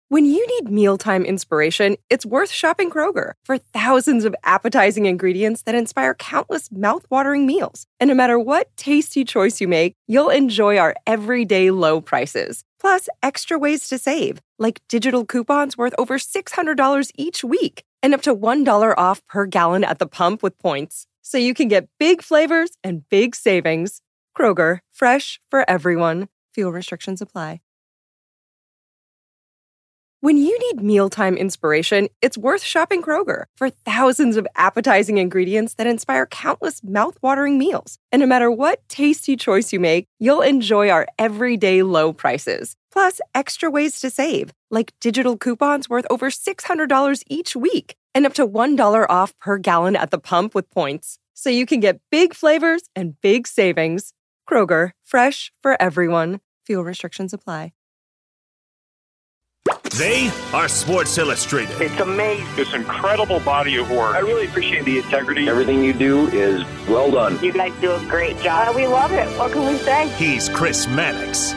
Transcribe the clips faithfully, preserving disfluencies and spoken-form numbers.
When you need mealtime inspiration, it's worth shopping Kroger for thousands of appetizing ingredients that inspire countless mouth-watering meals. And no matter what tasty choice you make, you'll enjoy our everyday low prices. Plus, extra ways to save, like digital coupons worth over six hundred dollars each week and up to one dollar off per gallon at the pump with points. So you can get big flavors and big savings. Kroger, fresh for everyone. Fuel restrictions apply. When you need mealtime inspiration, it's worth shopping Kroger for thousands of appetizing ingredients that inspire countless mouth-watering meals. And no matter what tasty choice you make, you'll enjoy our everyday low prices. Plus, extra ways to save, like digital coupons worth over six hundred dollars each week and up to one dollar off per gallon at the pump with points. So you can get big flavors and big savings. Kroger, fresh for everyone. Fuel restrictions apply. They are Sports Illustrated. It's amazing. This incredible body of work. I really appreciate the integrity. Everything you do is well done. You guys do a great job. We love it. What can we say? He's Chris Mannix.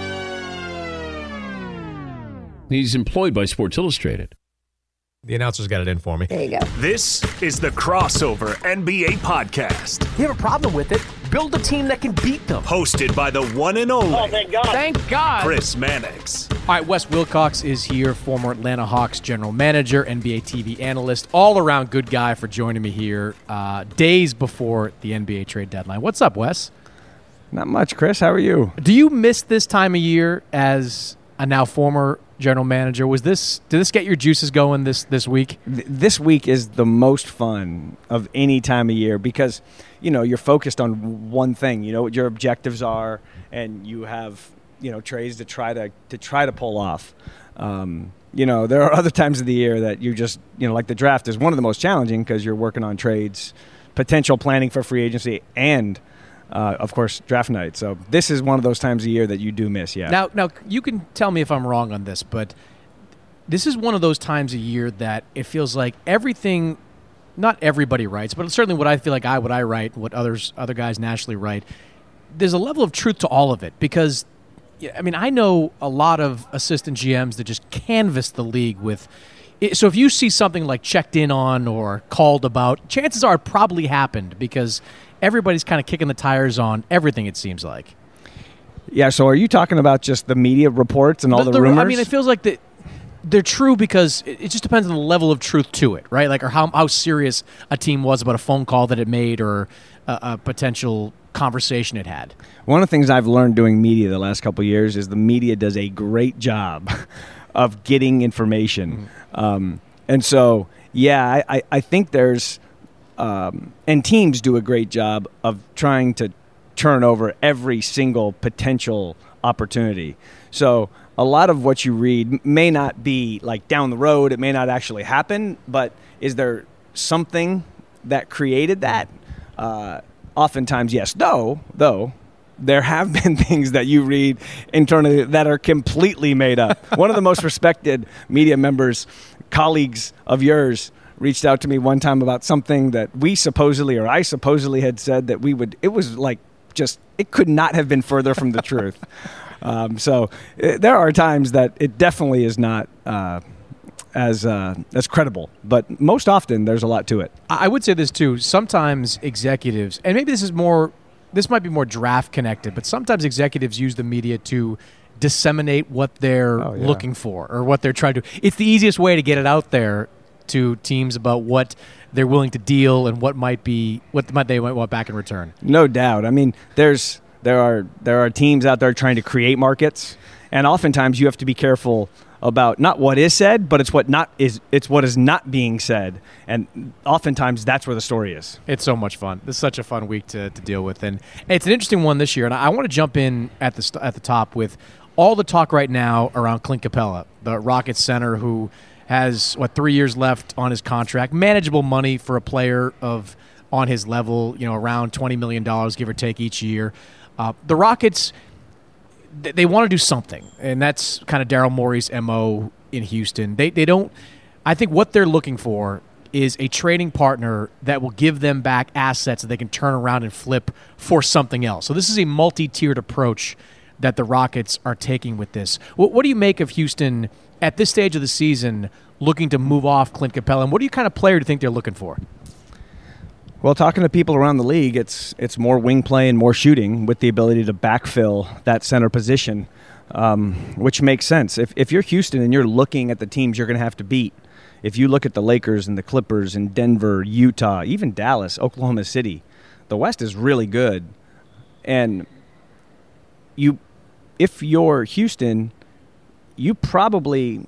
He's employed by Sports Illustrated. The announcer's got it in for me. There you go. This is the Crossover N B A Podcast. You have a problem with it? Build a team that can beat them. Hosted by the one and only. Oh, thank God. Thank God. Chris Mannix. All right, Wes Wilcox is here, former Atlanta Hawks general manager, N B A T V analyst, all-around good guy for joining me here uh, days before the N B A trade deadline. What's up, Wes? Not much, Chris. How are you? Do you miss this time of year as a now former general manager? Was this did this get your juices going this this week? This week is the most fun of any time of year because, you know, you're focused on one thing. You know what your objectives are, and you have, you know, trades to try to to try to pull off. Um, you know, there are other times of the year that you just, you know, like the draft is one of the most challenging because you're working on trades, potential planning for free agency, and Uh, of course, draft night. So this is one of those times of year that you do miss, yeah. Now, now you can tell me if I'm wrong on this, but this is one of those times of year that it feels like everything, not everybody writes, but certainly what I feel like I, what I write, what others, other guys nationally write, there's a level of truth to all of it because, I mean, I know a lot of assistant G Ms that just canvass the league with. So if you see something like checked in on or called about, chances are it probably happened because everybody's kind of kicking the tires on everything, it seems like. Yeah, so are you talking about just the media reports and all the, the, the rumors? I mean, it feels like the, they're true because it, it just depends on the level of truth to it, right? Like, or how, how serious a team was about a phone call that it made or a, a potential conversation it had. One of the things I've learned doing media the last couple of years is the media does a great job of getting information. Mm-hmm. Um, and so, yeah, I, I, I think there's Um, and teams do a great job of trying to turn over every single potential opportunity. So a lot of what you read may not be like down the road. It may not actually happen, but is there something that created that? Uh, oftentimes, yes. Though, though, there have been things that you read internally that are completely made up. One of the most respected media members, colleagues of yours, reached out to me one time about something that we supposedly or I supposedly had said that we would, it was like just, it could not have been further from the truth. Um, so it, there are times that it definitely is not uh, as uh, as credible, but most often there's a lot to it. I would say this too. Sometimes executives, and maybe this is more, this might be more draft connected, but sometimes executives use the media to disseminate what they're oh, yeah. looking for or what they're trying to do. It's the easiest way to get it out there to teams about what they're willing to deal and what might be what might they might want back in return. No doubt. I mean, there's there are there are teams out there trying to create markets, and oftentimes you have to be careful about not what is said, but it's what not is it's what is not being said, and oftentimes that's where the story is. It's so much fun. This is such a fun week to, to deal with, and it's an interesting one this year. And I, I want to jump in at the at the top with all the talk right now around Clint Capella, the Rockets center who has, what, three years left on his contract. Manageable money for a player of on his level, you know, around twenty million dollars, give or take, each year. Uh, the Rockets, th- they want to do something, and that's kind of Daryl Morey's M O in Houston. They they don't – I think what they're looking for is a trading partner that will give them back assets that they can turn around and flip for something else. So this is a multi-tiered approach that the Rockets are taking with this. What, what do you make of Houston at this stage of the season looking to move off Clint Capella? And what do you kind of player do you think they're looking for? Well, talking to people around the league, it's it's more wing play and more shooting with the ability to backfill that center position, um, which makes sense. If if you're Houston and you're looking at the teams you're going to have to beat, if you look at the Lakers and the Clippers and Denver, Utah, even Dallas, Oklahoma City, the West is really good. And you, if you're Houston, you probably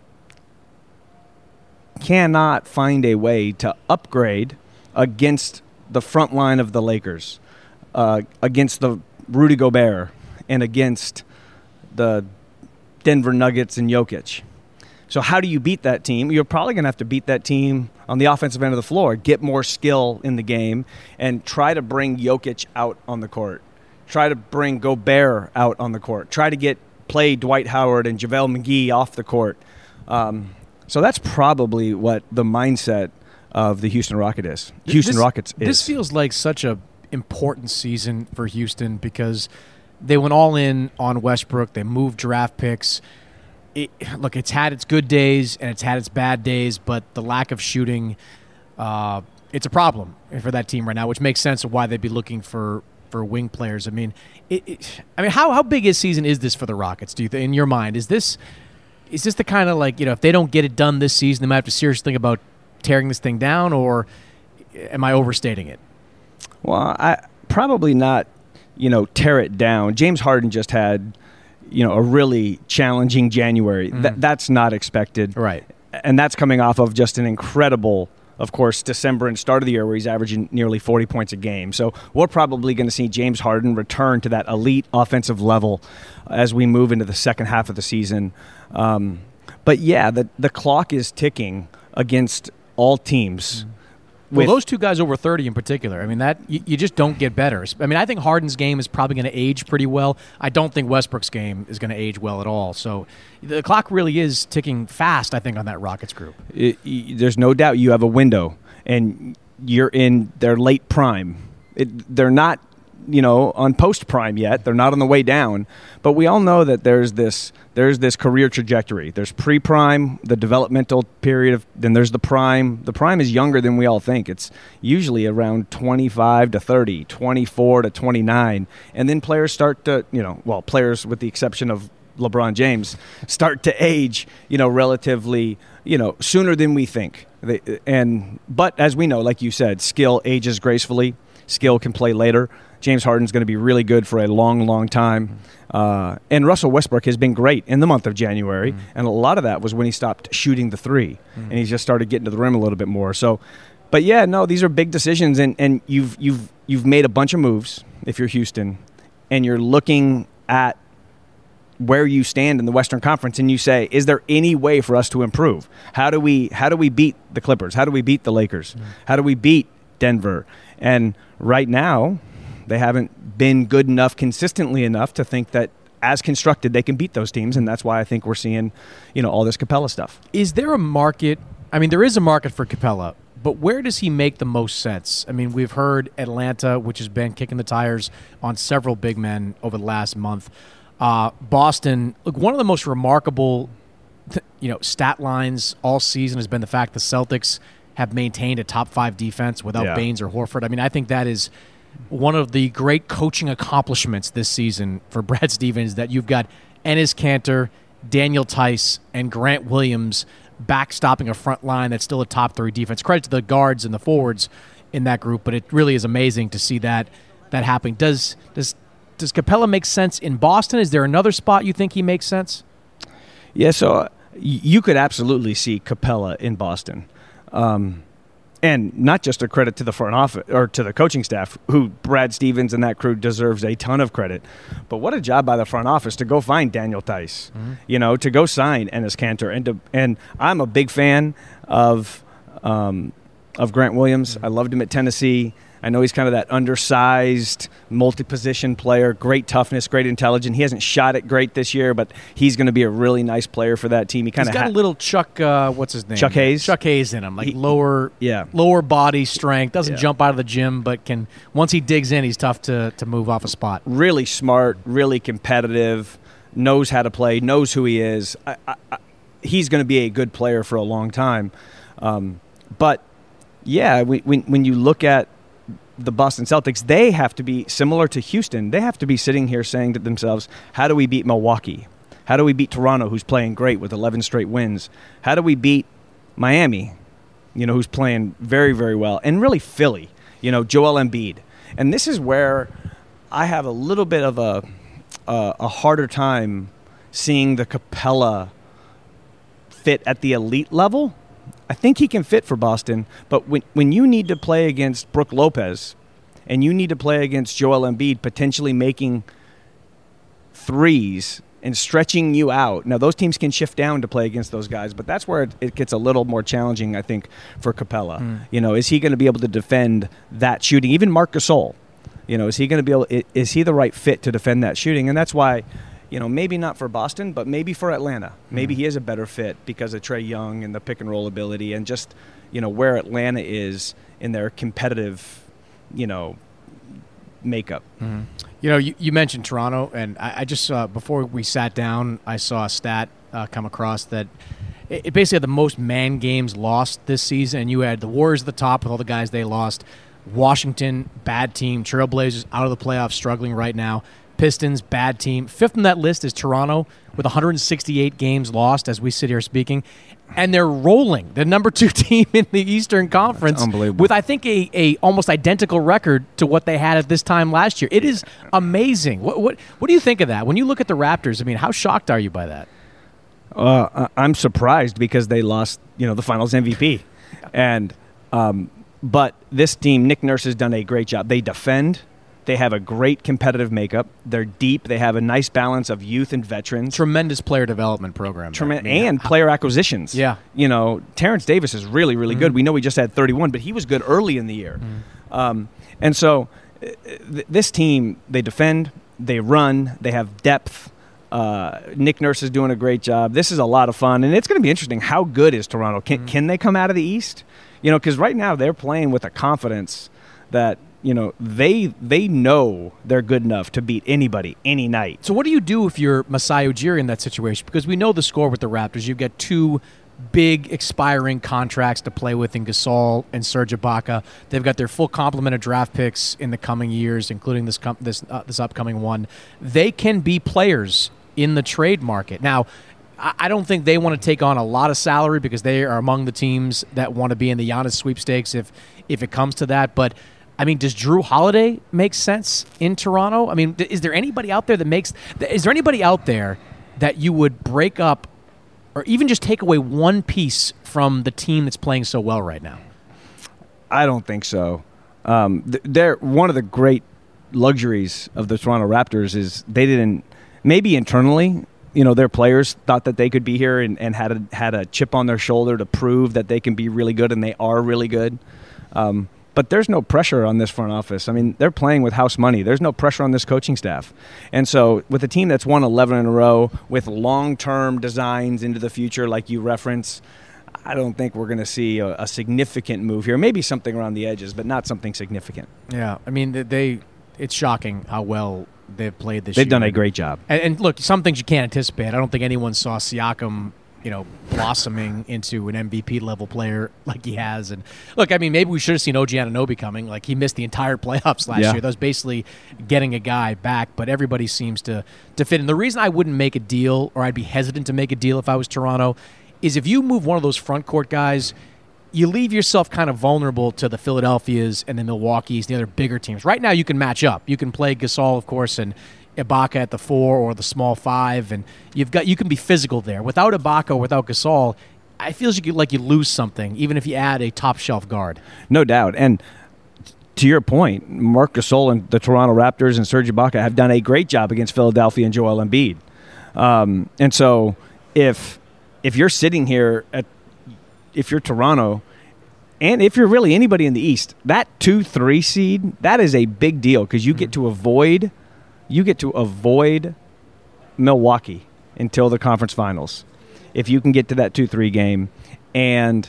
cannot find a way to upgrade against the front line of the Lakers, uh, against the Rudy Gobert, and against the Denver Nuggets and Jokic. So how do you beat that team? You're probably going to have to beat that team on the offensive end of the floor, get more skill in the game, and try to bring Jokic out on the court. Try to bring Gobert out on the court. Try to get play Dwight Howard and JaVale McGee off the court. Um, so that's probably what the mindset of the Houston Rockets is. Houston this, Rockets is. This feels like such a important season for Houston because they went all in on Westbrook. They moved draft picks. It, look, it's had its good days and it's had its bad days, but the lack of shooting, uh, it's a problem for that team right now, which makes sense of why they'd be looking for, for wing players. I mean, it, it, I mean, how how big a season is this for the Rockets? Do you think, in your mind, is this is this the kind of like, you know, if they don't get it done this season, they might have to seriously think about tearing this thing down, or am I overstating it? Well, I probably not, you know, tear it down. James Harden just had, you know, a really challenging January. Mm. Th- that's not expected. Right. And that's coming off of just an incredible, of course, December and start of the year where he's averaging nearly forty points a game. So we're probably going to see James Harden return to that elite offensive level as we move into the second half of the season. Um, but, yeah, the the clock is ticking against all teams. Mm. Well, those two guys over thirty in particular, I mean, that you, you just don't get better. I mean, I think Harden's game is probably going to age pretty well. I don't think Westbrook's game is going to age well at all. So the clock really is ticking fast, I think, on that Rockets group. It, it, there's no doubt you have a window, and you're in their late prime. It, they're not, you know, on post-prime yet. They're not on the way down. But we all know that there's this there's this career trajectory. There's pre-prime, the developmental period, of, then there's the prime. The prime is younger than we all think. It's usually around twenty-five to thirty, twenty-four to twenty-nine. And then players start to, you know, well, players with the exception of LeBron James, start to age, you know, relatively, you know, sooner than we think. They, and But as we know, like you said, skill ages gracefully. Skill can play later. James Harden's going to be really good for a long, long time. Uh, and Russell Westbrook has been great in the month of January, mm. and a lot of that was when he stopped shooting the three, mm. and he just started getting to the rim a little bit more. So, but yeah, no, these are big decisions, and, and you've you've you've made a bunch of moves if you're Houston, and you're looking at where you stand in the Western Conference, and you say, is there any way for us to improve? How do we how do we beat the Clippers? How do we beat the Lakers? Mm. How do we beat Denver? And right now, they haven't been good enough consistently enough to think that as constructed they can beat those teams, and that's why I think we're seeing, you know, all this Capella stuff. Is there a market? I mean, there is a market for Capella, but where does he make the most sense? I mean, we've heard Atlanta, which has been kicking the tires on several big men over the last month. Uh, Boston, look, one of the most remarkable, you know, stat lines all season has been the fact the Celtics have maintained a top five defense without yeah. Baines or Horford. I mean, I think that is one of the great coaching accomplishments this season for Brad Stevens, that you've got Enes Kanter, Daniel Tice, and Grant Williams backstopping a front line that's still a top three defense. Credit to the guards and the forwards in that group, but it really is amazing to see that that happening. Does does does Capella make sense in Boston? Is there another spot you think he makes sense? Yeah, so uh, you could absolutely see Capella in Boston. Um, and not just a credit to the front office or to the coaching staff, who Brad Stevens and that crew deserves a ton of credit. But what a job by the front office to go find Daniel Tice, mm-hmm. you know, to go sign Enes Kanter. And to, and I'm a big fan of um, of Grant Williams. Mm-hmm. I loved him at Tennessee. I know he's kind of that undersized, multi-position player, great toughness, great intelligence. He hasn't shot it great this year, but he's going to be a really nice player for that team. He kind of got ha- a little Chuck, uh, what's his name? Chuck Hayes? Chuck Hayes in him, like he, lower yeah. lower body strength. Doesn't yeah. jump out of the gym, but can once he digs in, he's tough to, to move off a spot. Really smart, really competitive. knows how to play, knows who he is. I, I, I, he's going to be a good player for a long time. Um, but, yeah, we, when, when you look at the Boston Celtics, they have to be similar to Houston. They have to be sitting here saying to themselves, how do we beat Milwaukee? How do we beat Toronto, who's playing great with eleven straight wins? How do we beat Miami, you know, who's playing very, very well? And really Philly, you know, Joel Embiid. And this is where I have a little bit of a uh, a harder time seeing the Capella fit at the elite level. I think he can fit for Boston, but when when you need to play against Brook Lopez and you need to play against Joel Embiid, potentially making threes and stretching you out. Now, those teams can shift down to play against those guys, but that's where it, it gets a little more challenging, I think, for Capella. Mm. You know, is he going to be able to defend that shooting? Even Marc Gasol, you know, is he going to be able? Is he the right fit to defend that shooting? And that's why, you know, maybe not for Boston, but maybe for Atlanta. Maybe mm. he is a better fit because of Trae Young and the pick and roll ability, and just, you know, where Atlanta is in their competitive, you know, makeup. Mm-hmm. You know, you, you mentioned Toronto, and I, I just saw, before we sat down, I saw a stat uh, come across that it, it basically had the most man games lost this season, and you had the Warriors at the top with all the guys they lost, Washington, bad team, Trailblazers out of the playoffs, struggling right now, Pistons, bad team. Fifth on that list is Toronto with one hundred sixty-eight games lost as we sit here speaking. And they're rolling. The number two team in the Eastern Conference. That's unbelievable. With, I think, a, a almost identical record to what they had at this time last year. It is amazing. What what what do you think of that? When you look at the Raptors, I mean, how shocked are you by that? Uh, I'm surprised because they lost, you know, the Finals M V P. and um, But this team, Nick Nurse has done a great job. They defend. They have a great competitive makeup. They're deep. They have a nice balance of youth and veterans. Tremendous player development program. Trem- and player acquisitions. Yeah. You know, Terrence Davis is really, really mm-hmm. good. We know he just had thirty-one, but he was good early in the year. Mm-hmm. Um, and so th- this team, they defend, they run, they have depth. Uh, Nick Nurse is doing a great job. This is a lot of fun, and it's going to be interesting. How good is Toronto? Can, mm-hmm. can they come out of the East? You know, because right now they're playing with a confidence that, you know, they they know they're good enough to beat anybody, any night. So what do you do if you're Masai Ujiri in that situation? Because we know the score with the Raptors. You've got two big expiring contracts to play with in Gasol and Serge Ibaka. They've got their full complement of draft picks in the coming years, including this com- this uh, this upcoming one. They can be players in the trade market. Now, I don't think they want to take on a lot of salary because they are among the teams that want to be in the Giannis sweepstakes if if it comes to that. But I mean, does Drew Holiday make sense in Toronto? I mean, is there anybody out there that makes – is there anybody out there that you would break up or even just take away one piece from the team that's playing so well right now? I don't think so. Um, they're one of the great luxuries of the Toronto Raptors is they didn't – maybe internally, you know, their players thought that they could be here and, and had, a, had a chip on their shoulder to prove that they can be really good, and they are really good. Um But there's no pressure on this front office. I mean, they're playing with house money. There's no pressure on this coaching staff. And so with a team that's won eleven in a row with long-term designs into the future like you reference, I don't think we're going to see a, a significant move here. Maybe something around the edges, but not something significant. Yeah, I mean, they. It's shocking how well they've played this they've year. They've done a great job. And, and look, some things you can't anticipate. I don't think anyone saw Siakam, you know, blossoming into an M V P level player like he has. And look, I mean, maybe we should have seen O G Anunoby coming. Like, he missed the entire playoffs last yeah. year. That was basically getting a guy back, but everybody seems to, to fit in. The reason I wouldn't make a deal, or I'd be hesitant to make a deal if I was Toronto, is if you move one of those front court guys, you leave yourself kind of vulnerable to the Philadelphias and the Milwaukees, the other bigger teams. Right now you can match up. You can play Gasol, of course, and Ibaka at the four or the small five, and you've got you can be physical there. Without Ibaka or without Gasol, I feel like you lose something, even if you add a top-shelf guard. No doubt. And to your point, Marc Gasol and the Toronto Raptors and Serge Ibaka have done a great job against Philadelphia and Joel Embiid. Um, and so if if you're sitting here, at, if you're Toronto, and if you're really anybody in the East, that two three seed, that is a big deal because you mm-hmm. get to avoid – You get to avoid Milwaukee until the conference finals if you can get to that two three game. And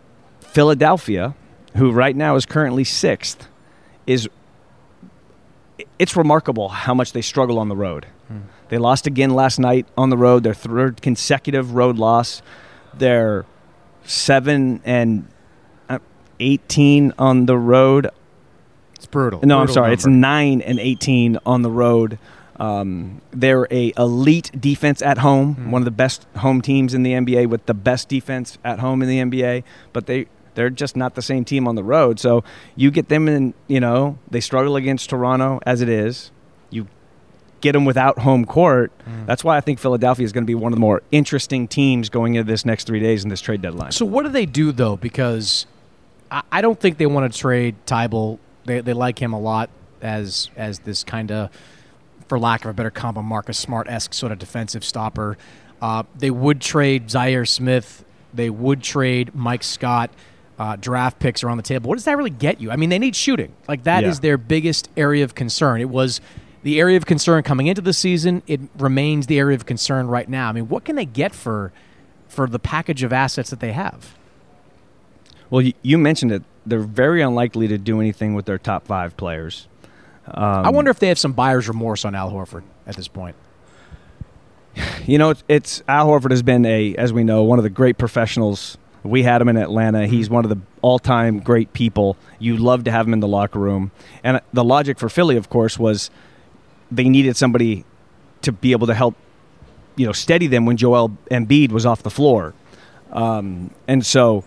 Philadelphia, who right now is currently sixth, is it's remarkable how much they struggle on the road. Hmm. They lost again last night on the road, their third consecutive road loss. They're seven and eighteen on the road. It's brutal. No, brutal I'm sorry. Number. It's nine and eighteen on the road. Um, they're a elite defense at home, mm. one of the best home teams in the N B A with the best defense at home in the N B A. But they they're just not the same team on the road. So you get them in. You know, they struggle against Toronto as it is. You get them without home court. Mm. That's why I think Philadelphia is going to be one of the more interesting teams going into this next three days in this trade deadline. So what do they do though? Because I, I don't think they want to trade Thybulle. They they like him a lot as as this kind of, for lack of a better comp, a Marcus Smart-esque sort of defensive stopper. Uh, they would trade Zaire Smith. They would trade Mike Scott. Uh, draft picks are on the table. What does that really get you? I mean, they need shooting. Like, that yeah. is their biggest area of concern. It was the area of concern coming into the season. It remains the area of concern right now. I mean, what can they get for for the package of assets that they have? Well, you mentioned it. They're very unlikely to do anything with their top five players. Um, I wonder if they have some buyer's remorse on Al Horford at this point. You know, it's, it's Al Horford has been a, as we know, one of the great professionals. We had him in Atlanta. He's one of the all-time great people. You love to have him in the locker room. And the logic for Philly, of course, was they needed somebody to be able to help, you know, steady them when Joel Embiid was off the floor. Um, and so,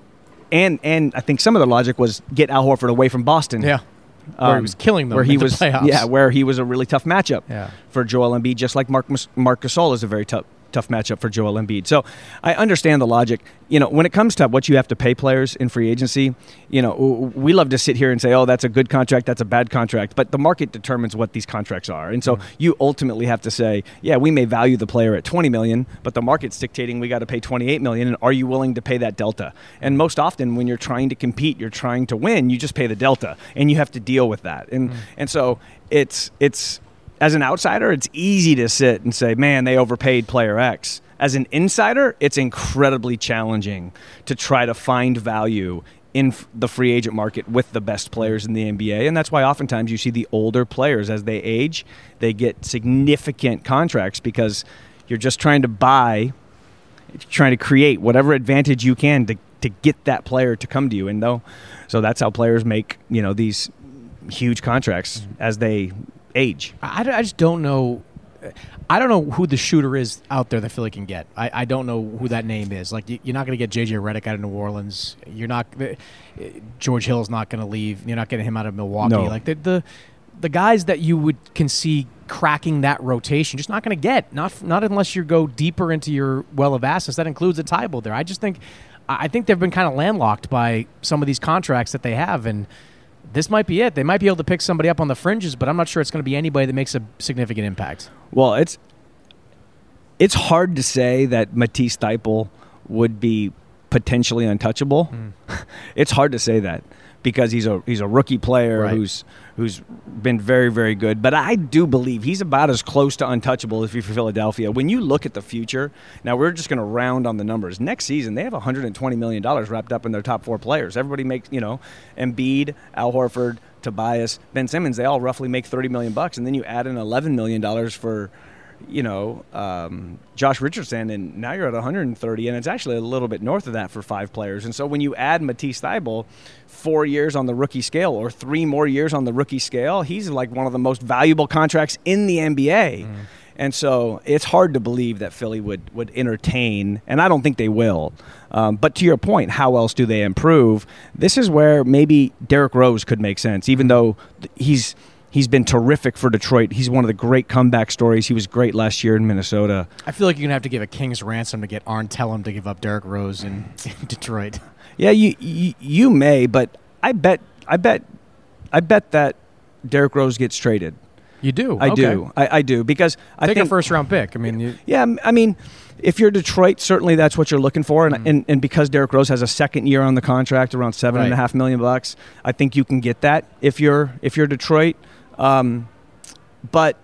and and I think some of the logic was get Al Horford away from Boston. Yeah. Where um, he was killing them where he in the was, playoffs. Yeah, where he was a really tough matchup yeah. for Joel Embiid, just like Mark, Marc Gasol is a very tough tough matchup for Joel Embiid. So I understand the logic. You know, when it comes to what you have to pay players in free agency, you know, we love to sit here and say, oh, that's a good contract, that's a bad contract, but the market determines what these contracts are. And so mm. you ultimately have to say, yeah, we may value the player at twenty million dollars, but the market's dictating we got to pay twenty-eight million dollars, and are you willing to pay that delta? And most often when you're trying to compete, you're trying to win, you just pay the delta, and you have to deal with that. And mm. and so it's it's as an outsider, it's easy to sit and say, man, they overpaid player X. As an insider, it's incredibly challenging to try to find value in f- the free agent market with the best players in the N B A. And that's why oftentimes you see the older players, as they age, they get significant contracts because you're just trying to buy, trying to create whatever advantage you can to, to get that player to come to you. And though, so that's how players make, you know, these huge contracts mm-hmm. as they age. I, I just don't know. I don't know who the shooter is out there that Philly can get. I, I don't know who that name is. Like, you're not going to get J J Redick out of New Orleans. You're not. George Hill's not going to leave. You're not getting him out of Milwaukee. No. Like the, the the guys that you would can see cracking that rotation, just not going to get. Not not unless you go deeper into your well of assets. That includes a Thybulle there. I just think I think they've been kind of landlocked by some of these contracts that they have, and this might be it. They might be able to pick somebody up on the fringes, but I'm not sure it's going to be anybody that makes a significant impact. Well, it's it's hard to say that Matisse Thybulle would be potentially untouchable. Mm. It's hard to say that because he's a he's a rookie player right. who's who's been very, very good. But I do believe he's about as close to untouchable if you're for Philadelphia. When you look at the future, now we're just going to round on the numbers. Next season, they have one hundred twenty million dollars wrapped up in their top four players. Everybody makes, you know, Embiid, Al Horford, Tobias, Ben Simmons, they all roughly make thirty million bucks, and then you add in eleven million dollars for, you know, um, Josh Richardson, and now you're at one hundred thirty, and it's actually a little bit north of that for five players. And so when you add Matisse Thybulle, four years on the rookie scale or three more years on the rookie scale, he's like one of the most valuable contracts in the N B A. Mm. And so it's hard to believe that Philly would, would entertain, and I don't think they will. Um, but to your point, how else do they improve? This is where maybe Derrick Rose could make sense, even though he's he's been terrific for Detroit. He's one of the great comeback stories. He was great last year in Minnesota. I feel like you're going to have to give a king's ransom to get Arn Tellem to give up Derrick Rose in, in Detroit. Yeah, you, you you may, but I bet I bet I bet that Derrick Rose gets traded. You do? I okay. do. I, I do because I Take think a first round pick. I mean, you, yeah. I mean, if you're Detroit, certainly that's what you're looking for, and mm. and, and because Derrick Rose has a second year on the contract, around seven right. and a half million bucks, I think you can get that if you're if you're Detroit. Um, but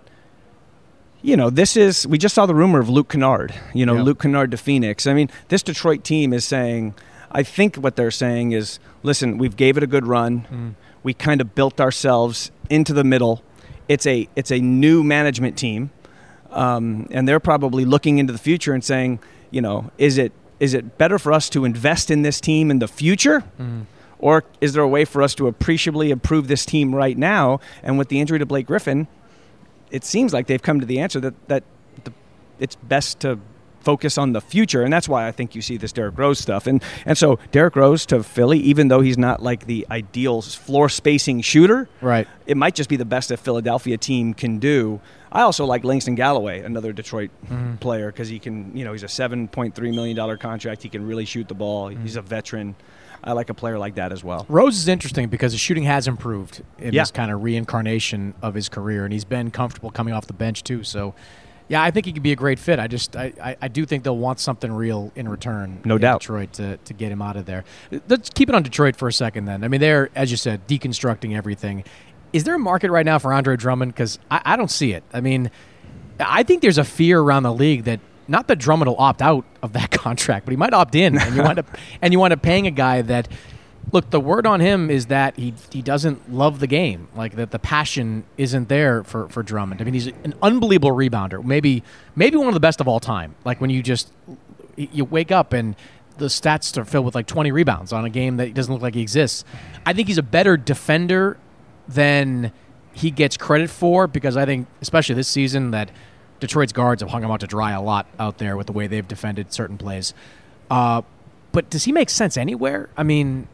you know, this is we just saw the rumor of Luke Kennard. You know, yep. Luke Kennard to Phoenix. I mean, this Detroit team is saying. I think what they're saying is, listen, we've gave it a good run. Mm. We kind of built ourselves into the middle it's a it's a new management team, um, and they're probably looking into the future and saying, you know, is it is it better for us to invest in this team in the future, mm. or is there a way for us to appreciably improve this team right now? And with the injury to Blake Griffin, it seems like they've come to the answer that that the, it's best to focus on the future, and that's why I think you see this Derrick Rose stuff. And and so Derrick Rose to Philly, even though he's not like the ideal floor spacing shooter, right? It might just be the best a Philadelphia team can do. I also like Langston Galloway, another Detroit mm-hmm. player, because he can, you know, he's a seven point three million dollars contract. He can really shoot the ball. Mm-hmm. He's a veteran. I like a player like that as well. Rose is interesting because his shooting has improved in yeah. this kind of reincarnation of his career, and he's been comfortable coming off the bench too. So, yeah, I think he could be a great fit. I just, I, I, I do think they'll want something real in return. No in doubt. Detroit to, to get him out of there. Let's keep it on Detroit for a second then. I mean, they're, as you said, deconstructing everything. Is there a market right now for Andre Drummond? Because I, I don't see it. I mean, I think there's a fear around the league that, not that Drummond will opt out of that contract, but he might opt in, and you wind up and you wind up paying a guy that, look, the word on him is that he he doesn't love the game, like that the passion isn't there for, for Drummond. I mean, he's an unbelievable rebounder, maybe maybe one of the best of all time. Like when you just you wake up and the stats are filled with like twenty rebounds on a game that doesn't look like he exists. I think he's a better defender than he gets credit for, because I think, especially this season, that Detroit's guards have hung him out to dry a lot out there with the way they've defended certain plays. Uh, but does he make sense anywhere? I mean,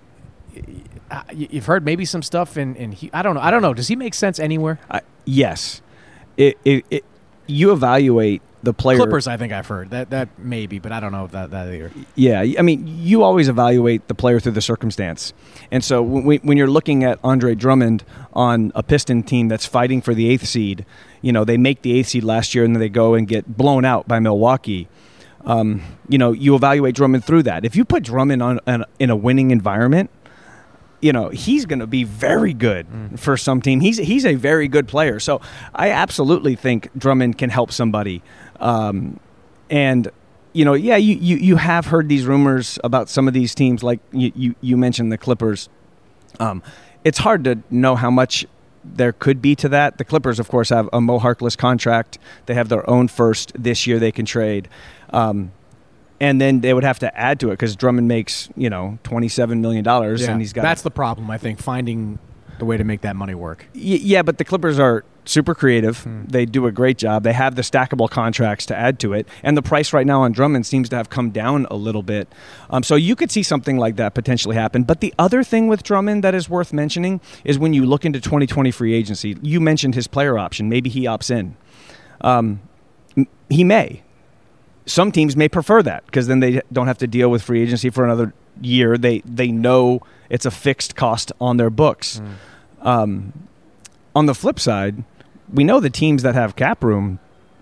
you've heard maybe some stuff in, in he, I don't know. I don't know. Does he make sense anywhere? Uh, yes. It, it, it, you evaluate the player. Clippers, I think I've heard. That that maybe, but I don't know if that, that either. Yeah. I mean, you always evaluate the player through the circumstance. And so when, when you're looking at Andre Drummond on a Piston team that's fighting for the eighth seed, you know, they make the eighth seed last year and then they go and get blown out by Milwaukee. Um, you know, you evaluate Drummond through that. If you put Drummond on, on in a winning environment, you know, he's going to be very good mm. for some team. He's he's a very good player. So I absolutely think Drummond can help somebody. Um, and, you know, yeah, you, you, you have heard these rumors about some of these teams, like you, you, you mentioned the Clippers. Um, it's hard to know how much there could be to that. The Clippers, of course, have a Mo Harkless contract. They have their own first this year they can trade. Um, and then they would have to add to it because Drummond makes, you know, twenty-seven million dollars. Yeah, and he's got that's the problem, I think, finding the way to make that money work. Y- yeah, but the Clippers are super creative. Hmm. They do a great job. They have the stackable contracts to add to it. And the price right now on Drummond seems to have come down a little bit. Um, so you could see something like that potentially happen. But the other thing with Drummond that is worth mentioning is when you look into twenty twenty free agency, you mentioned his player option. Maybe he opts in. Um, he may. Some teams may prefer that because then they don't have to deal with free agency for another year. They they know it's a fixed cost on their books. Mm. Um, on the flip side, we know the teams that have cap room,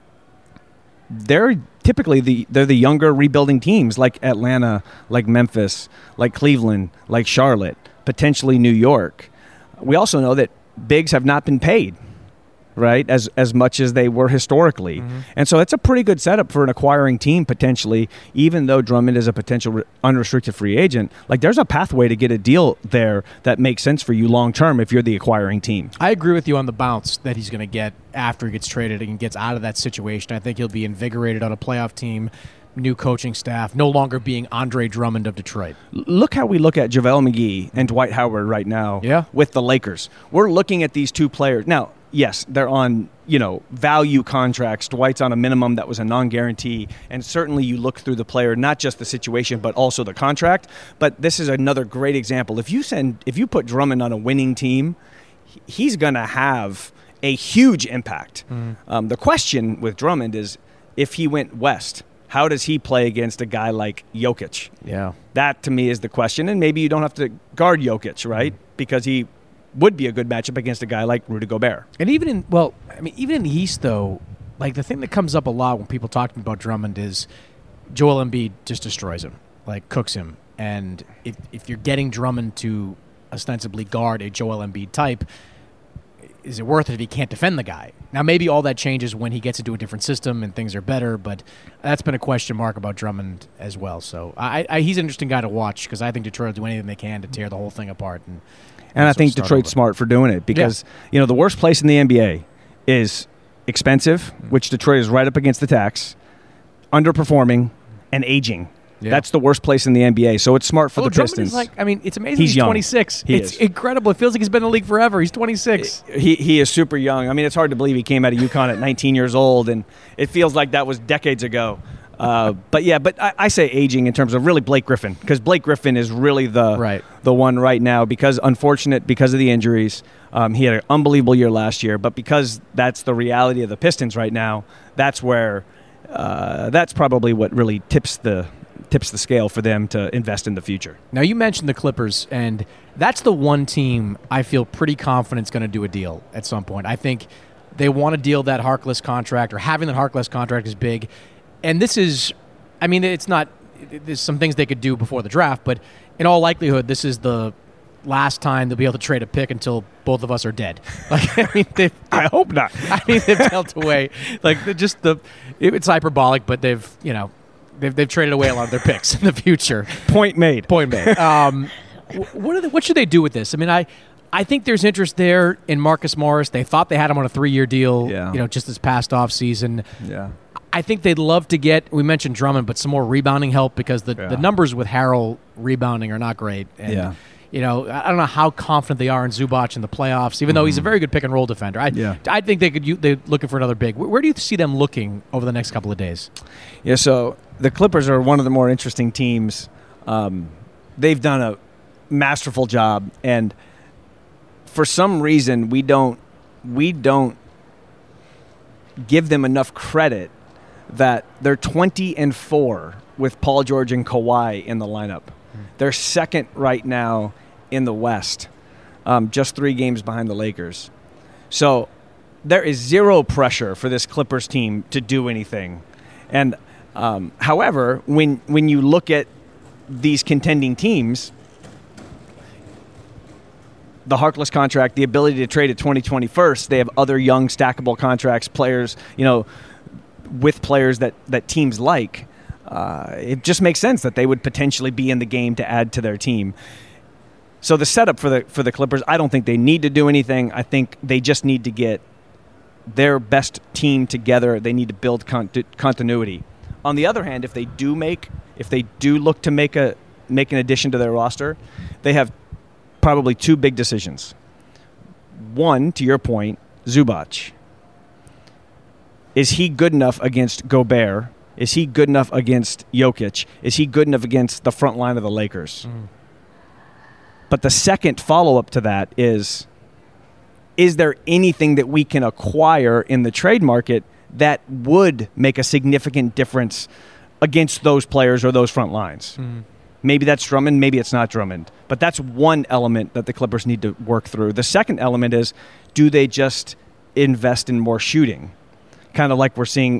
they're typically the they're the younger rebuilding teams like Atlanta, like Memphis, like Cleveland, like Charlotte, potentially New York. We also know that bigs have not been paid, right, as as much as they were historically. Mm-hmm. And so it's a pretty good setup for an acquiring team potentially, even though Drummond is a potential re- unrestricted free agent. Like, there's a pathway to get a deal there that makes sense for you long term if you're the acquiring team. I agree with you on the bounce that he's going to get after he gets traded and gets out of that situation. I think he'll be invigorated on a playoff team, new coaching staff, no longer being Andre Drummond of Detroit. Look how we look at JaVale McGee and Dwight Howard right now yeah. with the Lakers. We're looking at these two players. Now, yes, they're on, you know, value contracts. Dwight's on a minimum that was a non-guarantee. And certainly you look through the player, not just the situation, but also the contract. But this is another great example. If you send, if you put Drummond on a winning team, he's going to have a huge impact. Mm. Um, the question with Drummond is, if he went west, how does he play against a guy like Jokic? Yeah. That, to me, is the question. And maybe you don't have to guard Jokic, right? Mm. Because he would be a good matchup against a guy like Rudy Gobert. And even in, well, I mean, even in the East, though, like the thing that comes up a lot when people talk about Drummond is Joel Embiid just destroys him, like cooks him. And if if you're getting Drummond to ostensibly guard a Joel Embiid type, is it worth it if he can't defend the guy? Now, maybe all that changes when he gets into a different system and things are better, but that's been a question mark about Drummond as well. So I, I, he's an interesting guy to watch because I think Detroit will do anything they can to tear the whole thing apart. And, and I think Detroit's over. smart for doing it because, yeah. you know, the worst place in the N B A is expensive, which Detroit is right up against the tax, underperforming, and aging. Yeah. That's the worst place in the N B A. So it's smart for oh, the Drummond Pistons. Is like, I mean, it's amazing. He's, He's young. twenty-six. He it's is. incredible. It feels like he's been in the league forever. He's twenty-six. He he is super young. I mean, it's hard to believe he came out of UConn at nineteen years old, and it feels like that was decades ago. Uh, but yeah, but I, I say aging in terms of really Blake Griffin, because Blake Griffin is really the right. the one right now, because unfortunate because of the injuries. Um, he had an unbelievable year last year, but because that's the reality of the Pistons right now, that's where uh, that's probably what really tips the tips the scale for them to invest in the future. Now, you mentioned the Clippers, and that's the one team I feel pretty confident is going to do a deal at some point. I think they want to deal that Harkless contract, or having that Harkless contract is big. And this is, I mean, it's not, there's some things they could do before the draft, but in all likelihood, this is the last time they'll be able to trade a pick until both of us are dead. Like, I mean, they've, I hope not. I mean, they've dealt away. Like, just the, it's hyperbolic, but they've, you know, they've, they've traded away a lot of their picks in the future. Point made. Point made. Um, what are they, what should they do with this? I mean, I, I think there's interest there in Marcus Morris. They thought they had him on a three-year deal, yeah. you know, just this past offseason. Yeah. I think they'd love to get, we mentioned Drummond, but some more rebounding help, because the, yeah. the numbers with Harrell rebounding are not great. And, yeah. you know, I don't know how confident they are in Zubac in the playoffs, even mm-hmm. though he's a very good pick-and-roll defender. I, yeah. I think they could. They're looking for another big. Where do you see them looking over the next couple of days? Yeah, so the Clippers are one of the more interesting teams. Um, they've done a masterful job, and for some reason we don't we don't give them enough credit that they're twenty and four with Paul George and Kawhi in the lineup. Mm-hmm. They're second right now in the West, um, just three games behind the Lakers. So there is zero pressure for this Clippers team to do anything. And um, however, when when you look at these contending teams, the Harkless contract, the ability to trade at twenty twenty-first, they have other young stackable contracts, players, you know, with players that, that teams like. Uh, it just makes sense that they would potentially be in the game to add to their team. So the setup for the for the Clippers, I don't think they need to do anything. I think they just need to get their best team together. They need to build con- continuity. On the other hand, if they do make, if they do look to make a make an addition to their roster, they have probably two big decisions. One, to your point, Zubac. Is he good enough against Gobert? Is he good enough against Jokic? Is he good enough against the front line of the Lakers? Mm. But the second follow-up to that is, is there anything that we can acquire in the trade market that would make a significant difference against those players or those front lines? Mm. Maybe that's Drummond, maybe it's not Drummond. But that's one element that the Clippers need to work through. The second element is, do they just invest in more shooting? Kind of like we're seeing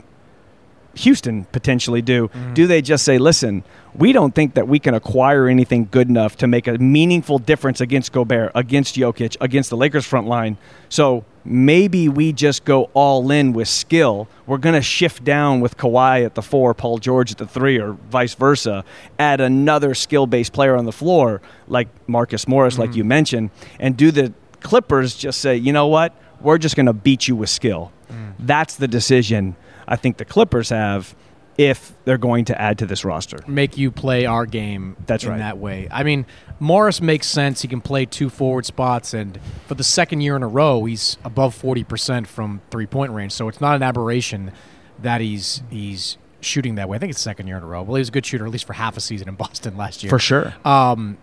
Houston potentially do. Mm. Do they just say, listen, we don't think that we can acquire anything good enough to make a meaningful difference against Gobert, against Jokic, against the Lakers front line, so maybe we just go all in with skill. We're going to shift down with Kawhi at the four, Paul George at the three, or vice versa, add another skill-based player on the floor like Marcus Morris, mm. like you mentioned, and do the Clippers just say, you know what, we're just going to beat you with skill. Mm. That's the decision I think the Clippers have if they're going to add to this roster. Make you play our game That's in right. that way. I mean, Morris makes sense. He can play two forward spots, and for the second year in a row, he's above forty percent from three-point range, so it's not an aberration that he's he's shooting that way. I think it's second year in a row. Well, he was a good shooter, at least for half a season in Boston last year. For sure. Um,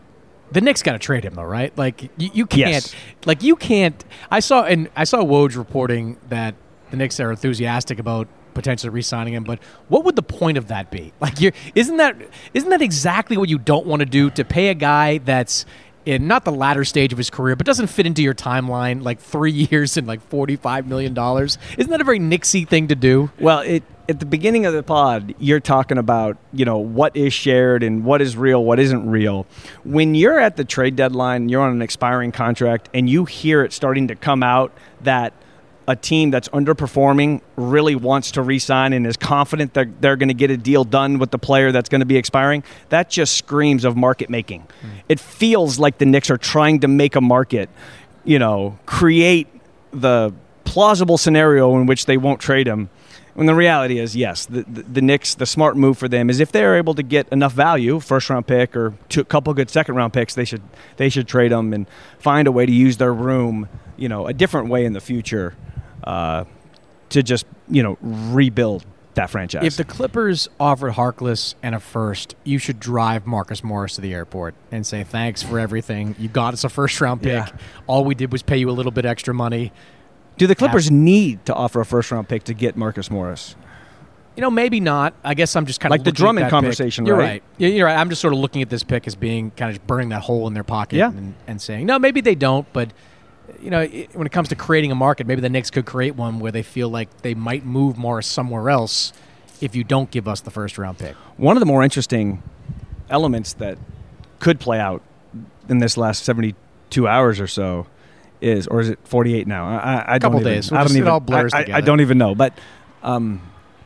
the Knicks got to trade him, though, right? Like, you, you can't yes. – like, you can't – I saw and I saw Woj reporting that the Knicks are enthusiastic about potentially re-signing him, but what would the point of that be? Like, you're, isn't that isn't that exactly what you don't want to do, to pay a guy that's in not the latter stage of his career, but doesn't fit into your timeline, like three years and like forty-five million dollars? Isn't that a very Knicksy thing to do? Well, it, at the beginning of the pod, you're talking about, you know, what is shared and what is real, what isn't real. When you're at the trade deadline, you're on an expiring contract, and you hear it starting to come out that a team that's underperforming really wants to re-sign and is confident that they're going to get a deal done with the player that's going to be expiring, that just screams of market making. Mm. It feels like the Knicks are trying to make a market, you know, create the plausible scenario in which they won't trade him. When the reality is, yes, the, the, the Knicks, the smart move for them is if they're able to get enough value, first-round pick or two, a couple good second-round picks, they should they should trade them and find a way to use their room, you know, a different way in the future uh, to just, you know, rebuild that franchise. If the Clippers offered Harkless and a first, you should drive Marcus Morris to the airport and say, thanks for everything. You got us a first-round pick. Yeah. All we did was pay you a little bit extra money. Do the Clippers need to offer a first-round pick to get Marcus Morris? You know, maybe not. I guess I'm just kind of like the Drummond conversation, You're right? right. Yeah, you're right. I'm just sort of looking at this pick as being kind of just burning that hole in their pocket yeah. and, and saying, no, maybe they don't. But, you know, it, when it comes to creating a market, maybe the Knicks could create one where they feel like they might move Morris somewhere else if you don't give us the first-round pick. One of the more interesting elements that could play out in this last seventy-two hours or so is, or is it forty-eight now? I, I a couple don't even, days. I don't just, even, it all blurs I, I, together. I don't even know. But, um,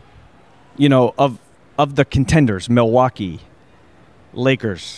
you know, of of the contenders, Milwaukee, Lakers,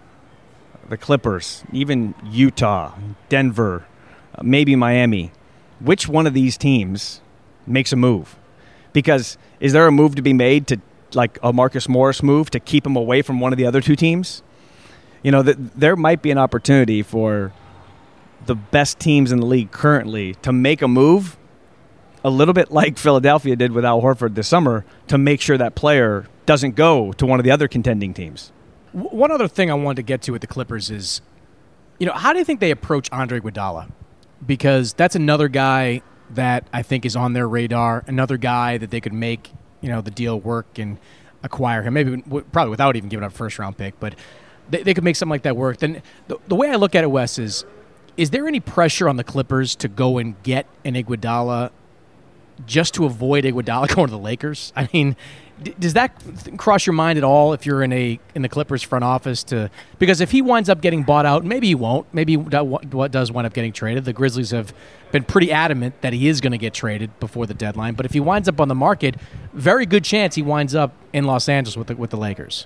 the Clippers, even Utah, Denver, uh, maybe Miami, which one of these teams makes a move? Because is there a move to be made to, like a Marcus Morris move, to keep him away from one of the other two teams? You know, th- there might be an opportunity for the best teams in the league currently to make a move, a little bit like Philadelphia did with Al Horford this summer, to make sure that player doesn't go to one of the other contending teams. One other thing I wanted to get to with the Clippers is, you know, how do you think they approach Andre Iguodala? Because that's another guy that I think is on their radar, another guy that they could make, you know, the deal work and acquire him, maybe probably without even giving up a first-round pick, but they, they could make something like that work. Then the, the way I look at it, Wes, is is there any pressure on the Clippers to go and get an Iguodala just to avoid Iguodala going to the Lakers? I mean, d- does that th- cross your mind at all if you're in a in the Clippers front office? To because if he winds up getting bought out, maybe he won't. Maybe what does wind up getting traded. The Grizzlies have been pretty adamant that he is going to get traded before the deadline. But if he winds up on the market, very good chance he winds up in Los Angeles with the, with the Lakers.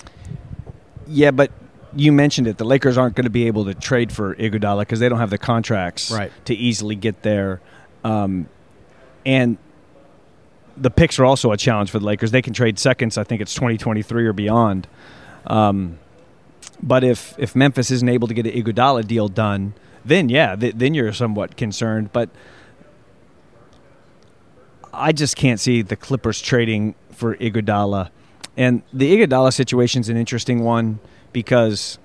Yeah, but you mentioned it. The Lakers aren't going to be able to trade for Iguodala because they don't have the contracts right. to easily get there. Um, and the picks are also a challenge for the Lakers. They can trade seconds. I think it's twenty twenty-three or beyond. Um, but if if Memphis isn't able to get an Iguodala deal done, then yeah, th- then you're somewhat concerned. But I just can't see the Clippers trading for Iguodala. And the Iguodala situation is an interesting one because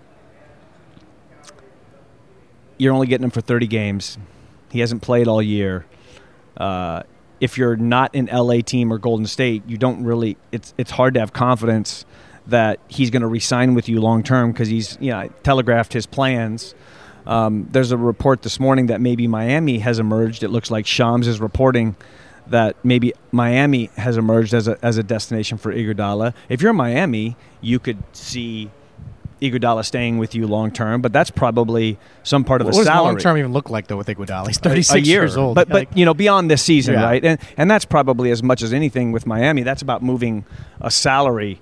you're only getting him for thirty games. He hasn't played all year. Uh, if you're not an L A team or Golden State, you don't really. It's it's hard to have confidence that he's going to re-sign with you long term because he's you know telegraphed his plans. Um, there's a report this morning that maybe Miami has emerged. It looks like Shams is reporting that maybe Miami has emerged as a as a destination for Iguodala. If you're Miami, you could see Iguodala staying with you long term, but that's probably some part of what a salary. What does long term even look like though with Iguodala? He's thirty-six a year. years old. But like, but you know beyond this season, yeah. right? And and that's probably as much as anything with Miami. That's about moving a salary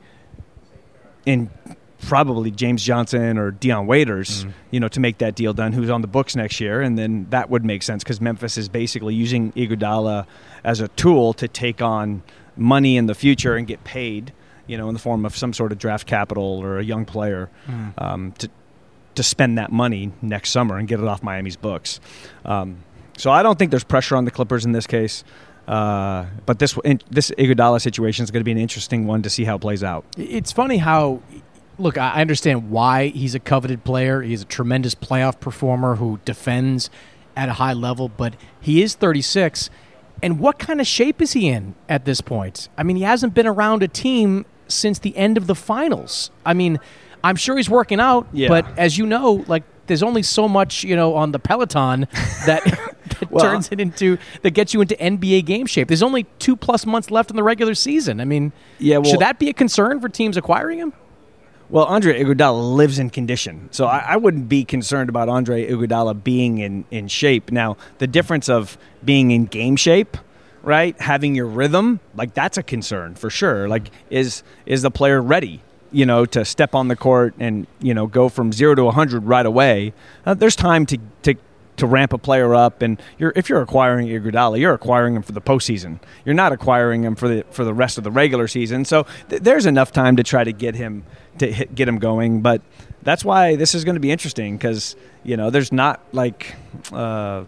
in probably James Johnson or Dion Waiters, mm. you know, to make that deal done, who's on the books next year. And then that would make sense because Memphis is basically using Iguodala as a tool to take on money in the future and get paid, you know, in the form of some sort of draft capital or a young player mm. um, to to spend that money next summer and get it off Miami's books. Um, so I don't think there's pressure on the Clippers in this case. Uh, but this in, this Iguodala situation is going to be an interesting one to see how it plays out. It's funny how, look, I understand why he's a coveted player. He's a tremendous playoff performer who defends at a high level, but he is thirty-six. And what kind of shape is he in at this point? I mean, he hasn't been around a team since the end of the finals. I mean, I'm sure he's working out, yeah. but as you know, like there's only so much, you know, on the Peloton that, that well, turns it into, that gets you into N B A game shape. There's only two plus months left in the regular season. I mean, yeah, well, should that be a concern for teams acquiring him? Well, Andre Iguodala lives in condition, so I, I wouldn't be concerned about Andre Iguodala being in, in shape. Now, the difference of being in game shape, right, having your rhythm, like that's a concern for sure. Like, is is the player ready, you know, to step on the court and, you know, go from zero to one hundred right away? Uh, there's time to, to to ramp a player up. And you're, if you're acquiring Iguodala, you're acquiring him for the postseason. You're not acquiring him for the for the rest of the regular season. So th- there's enough time to try to get him to hit, get him going. But that's why this is going to be interesting because, you know, there's not like uh,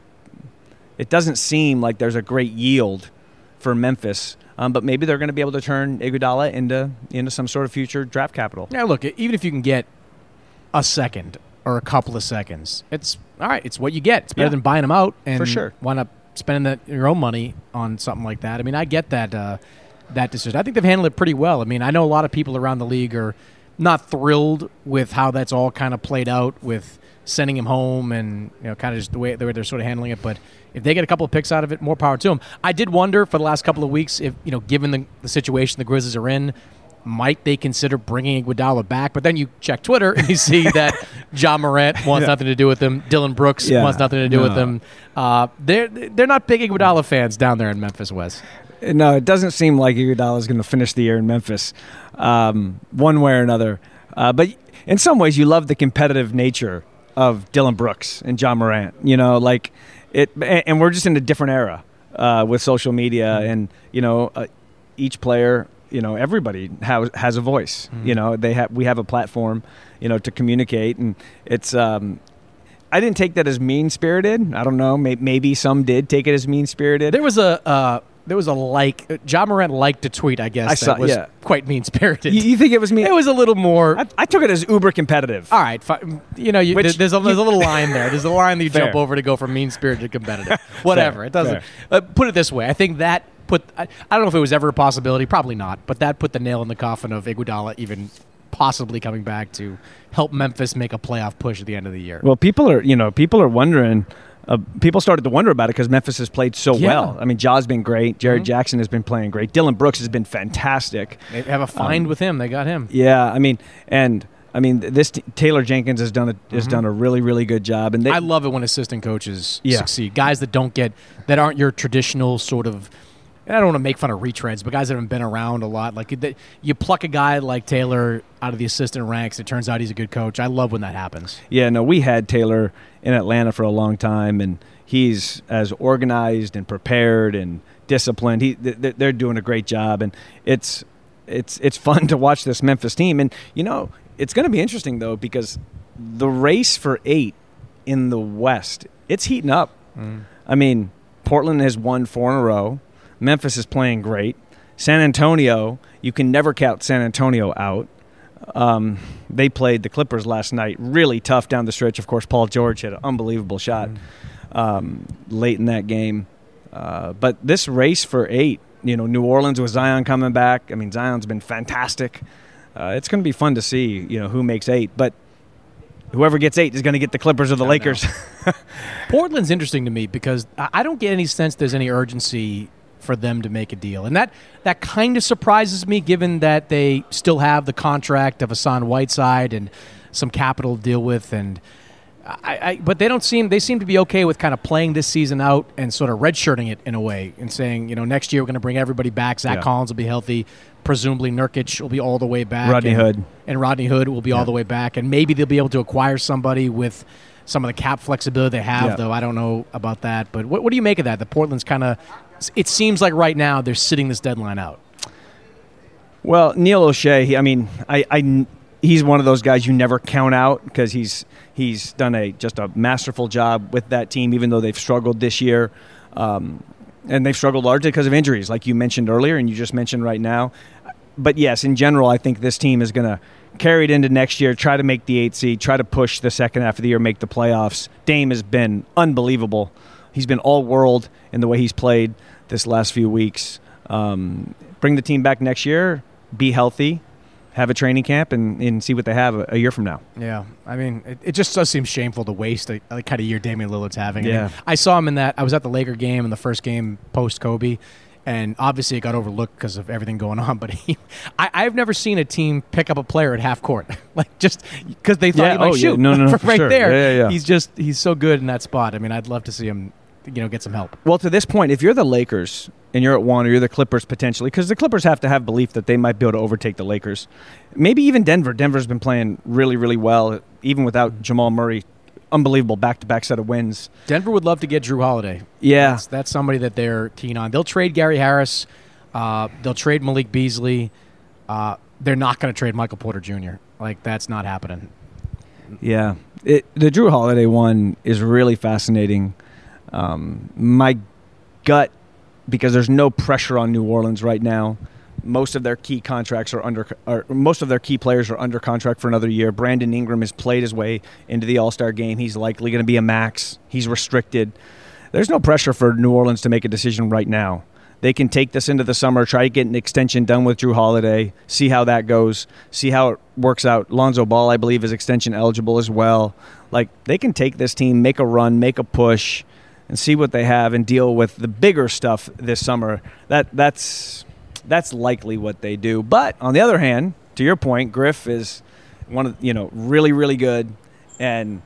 it doesn't seem like there's a great yield for Memphis. Um, but maybe they're going to be able to turn Iguodala into into some sort of future draft capital. Yeah, look, even if you can get a second or a couple of seconds, it's all right. It's what you get. It's better Yeah. than buying them out and For sure. wind up spending that, your own money on something like that. I mean, I get that uh, that decision. I think they've handled it pretty well. I mean, I know a lot of people around the league are not thrilled with how that's all kind of played out with sending him home and, you know, kind of just the way, the way they're sort of handling it. But if they get a couple of picks out of it, more power to them. I did wonder for the last couple of weeks if, you know, given the, the situation the Grizzlies are in, might they consider bringing Iguodala back? But then you check Twitter and you see that Ja Morant wants Yeah. nothing to do with him. Dylan Brooks Yeah. wants nothing to do No. with him. Uh, they're they're not big Iguodala fans down there in Memphis, Wes. No, it doesn't seem like Iguodala is going to finish the year in Memphis, um, one way or another. Uh, but in some ways, you love the competitive nature of Dylan Brooks and Ja Morant. You know, like it, and we're just in a different era uh, with social media, and you know, uh, each player, you know, everybody has has a voice. Mm-hmm. You know, they have we have a platform, you know, to communicate, and it's. Um, I didn't take that as mean spirited. I don't know. May- maybe some did take it as mean spirited. There was a uh, there was a like. Ja Morant liked a tweet, I guess, I that saw- was yeah. quite mean spirited. You, you think it was mean? It was a little more. I, I took it as uber competitive. All right, fi- you know, you, Which there's a there's a little line there. There's a line that you Fair. jump over to go from mean spirited to competitive. Whatever. Fair, It doesn't. fair. Uh, put it this way, I think that put. I, I don't know if it was ever a possibility. Probably not. But that put the nail in the coffin of Iguodala even possibly coming back to help Memphis make a playoff push at the end of the year. Well, people are, you know, people are wondering. Uh, people started to wonder about it because Memphis has played so Yeah. well. I mean, Ja's been great. Jared Mhm. Jackson has been playing great. Dylan Brooks has been fantastic. They have a find with him. They got him. Yeah, I mean, and I mean, this t- Taylor Jenkins has done a has Mhm. done a really really good job. And they, I love it when assistant coaches Yeah. succeed. Guys that don't get that aren't your traditional sort of. And I don't want to make fun of retreads, but guys that haven't been around a lot, like that, you pluck a guy like Taylor out of the assistant ranks. It turns out he's a good coach. I love when that happens. yeah, no, we had Taylor in Atlanta for a long time, and he's as organized and prepared and disciplined. He th- they're doing a great job, and it's it's it's fun to watch this Memphis team. And you know, it's going to be interesting though because the race for eight in the West, it's heating up. Mm. I mean, Portland has won four in a row. Memphis is playing great. San Antonio, you can never count San Antonio out. Um, they played the Clippers last night, really tough down the stretch. Of course, Paul George had an unbelievable shot um, late in that game. Uh, but this race for eight, you know, New Orleans with Zion coming back. I mean, Zion's been fantastic. Uh, it's going to be fun to see, you know, who makes eight. But whoever gets eight is going to get the Clippers or the I Lakers. Portland's interesting to me because I I don't get any sense there's any urgency for them to make a deal. And that, that kind of surprises me given that they still have the contract of Hassan Whiteside and some capital to deal with. And I, I, but they don't seem they seem to be okay with kind of playing this season out and sort of redshirting it in a way and saying, you know, next year we're going to bring everybody back. Zach Yeah. Collins will be healthy. Presumably Nurkic will be all the way back. Rodney and, Hood. And Rodney Hood will be all Yeah. the way back. And maybe they'll be able to acquire somebody with some of the cap flexibility they have, Yeah. though I don't know about that. But what, what do you make of that? The Portland's kind of, it seems like right now they're sitting this deadline out. Well, Neil O'Shea, he, I mean, I, I, he's one of those guys you never count out because he's he's done a just a masterful job with that team, even though they've struggled this year. Um, and they've struggled largely because of injuries, like you mentioned earlier and you just mentioned right now. But, yes, in general, I think this team is going to carry it into next year, try to make the eighth seed, try to push the second half of the year, make the playoffs. Dame has been unbelievable. He's been all-world in the way he's played this last few weeks. Um, bring the team back next year, be healthy, have a training camp, and, and see what they have a, a year from now. Yeah, I mean, it, it just does seem shameful to waste a, a kind of year Damian Lillard's having. I Yeah. mean, I saw him in that. I was at the Laker game in the first game post-Kobe, and obviously it got overlooked because of everything going on. But he, I, I've never seen a team pick up a player at half court, like just because they thought Yeah, he might oh, yeah. shoot. No, no, no, for right sure. there. Yeah, yeah, yeah. He's just he's so good in that spot. I mean, I'd love to see him, you know, get some help. Well, to this point, if you're the Lakers and you're at one, or you're the Clippers potentially, because the Clippers have to have belief that they might be able to overtake the Lakers. Maybe even Denver. Denver's been playing really, really well, even without Jamal Murray unbelievable back-to-back set of wins. Denver would love to get Drew Holiday. Yeah. That's, that's somebody that they're keen on. They'll trade Gary Harris. Uh, they'll trade Malik Beasley. Uh, they're not going to trade Michael Porter Junior Like, that's not happening. Yeah. It, the Drew Holiday one is really fascinating. Um, my gut, because there's no pressure on New Orleans right now. Most of their key contracts are under, or most of their key players are under contract for another year. Brandon Ingram has played his way into the All-Star game. He's likely going to be a max. He's restricted. There's no pressure for New Orleans to make a decision right now. They can take this into the summer, try to get an extension done with Drew Holiday, see how that goes, see how it works out. Lonzo Ball, I believe, is extension eligible as well. Like, they can take this team, make a run, make a push, and see what they have and deal with the bigger stuff this summer. That that's that's likely what they do. But on the other hand, to your point, Griff is one of, you know, really, really good, and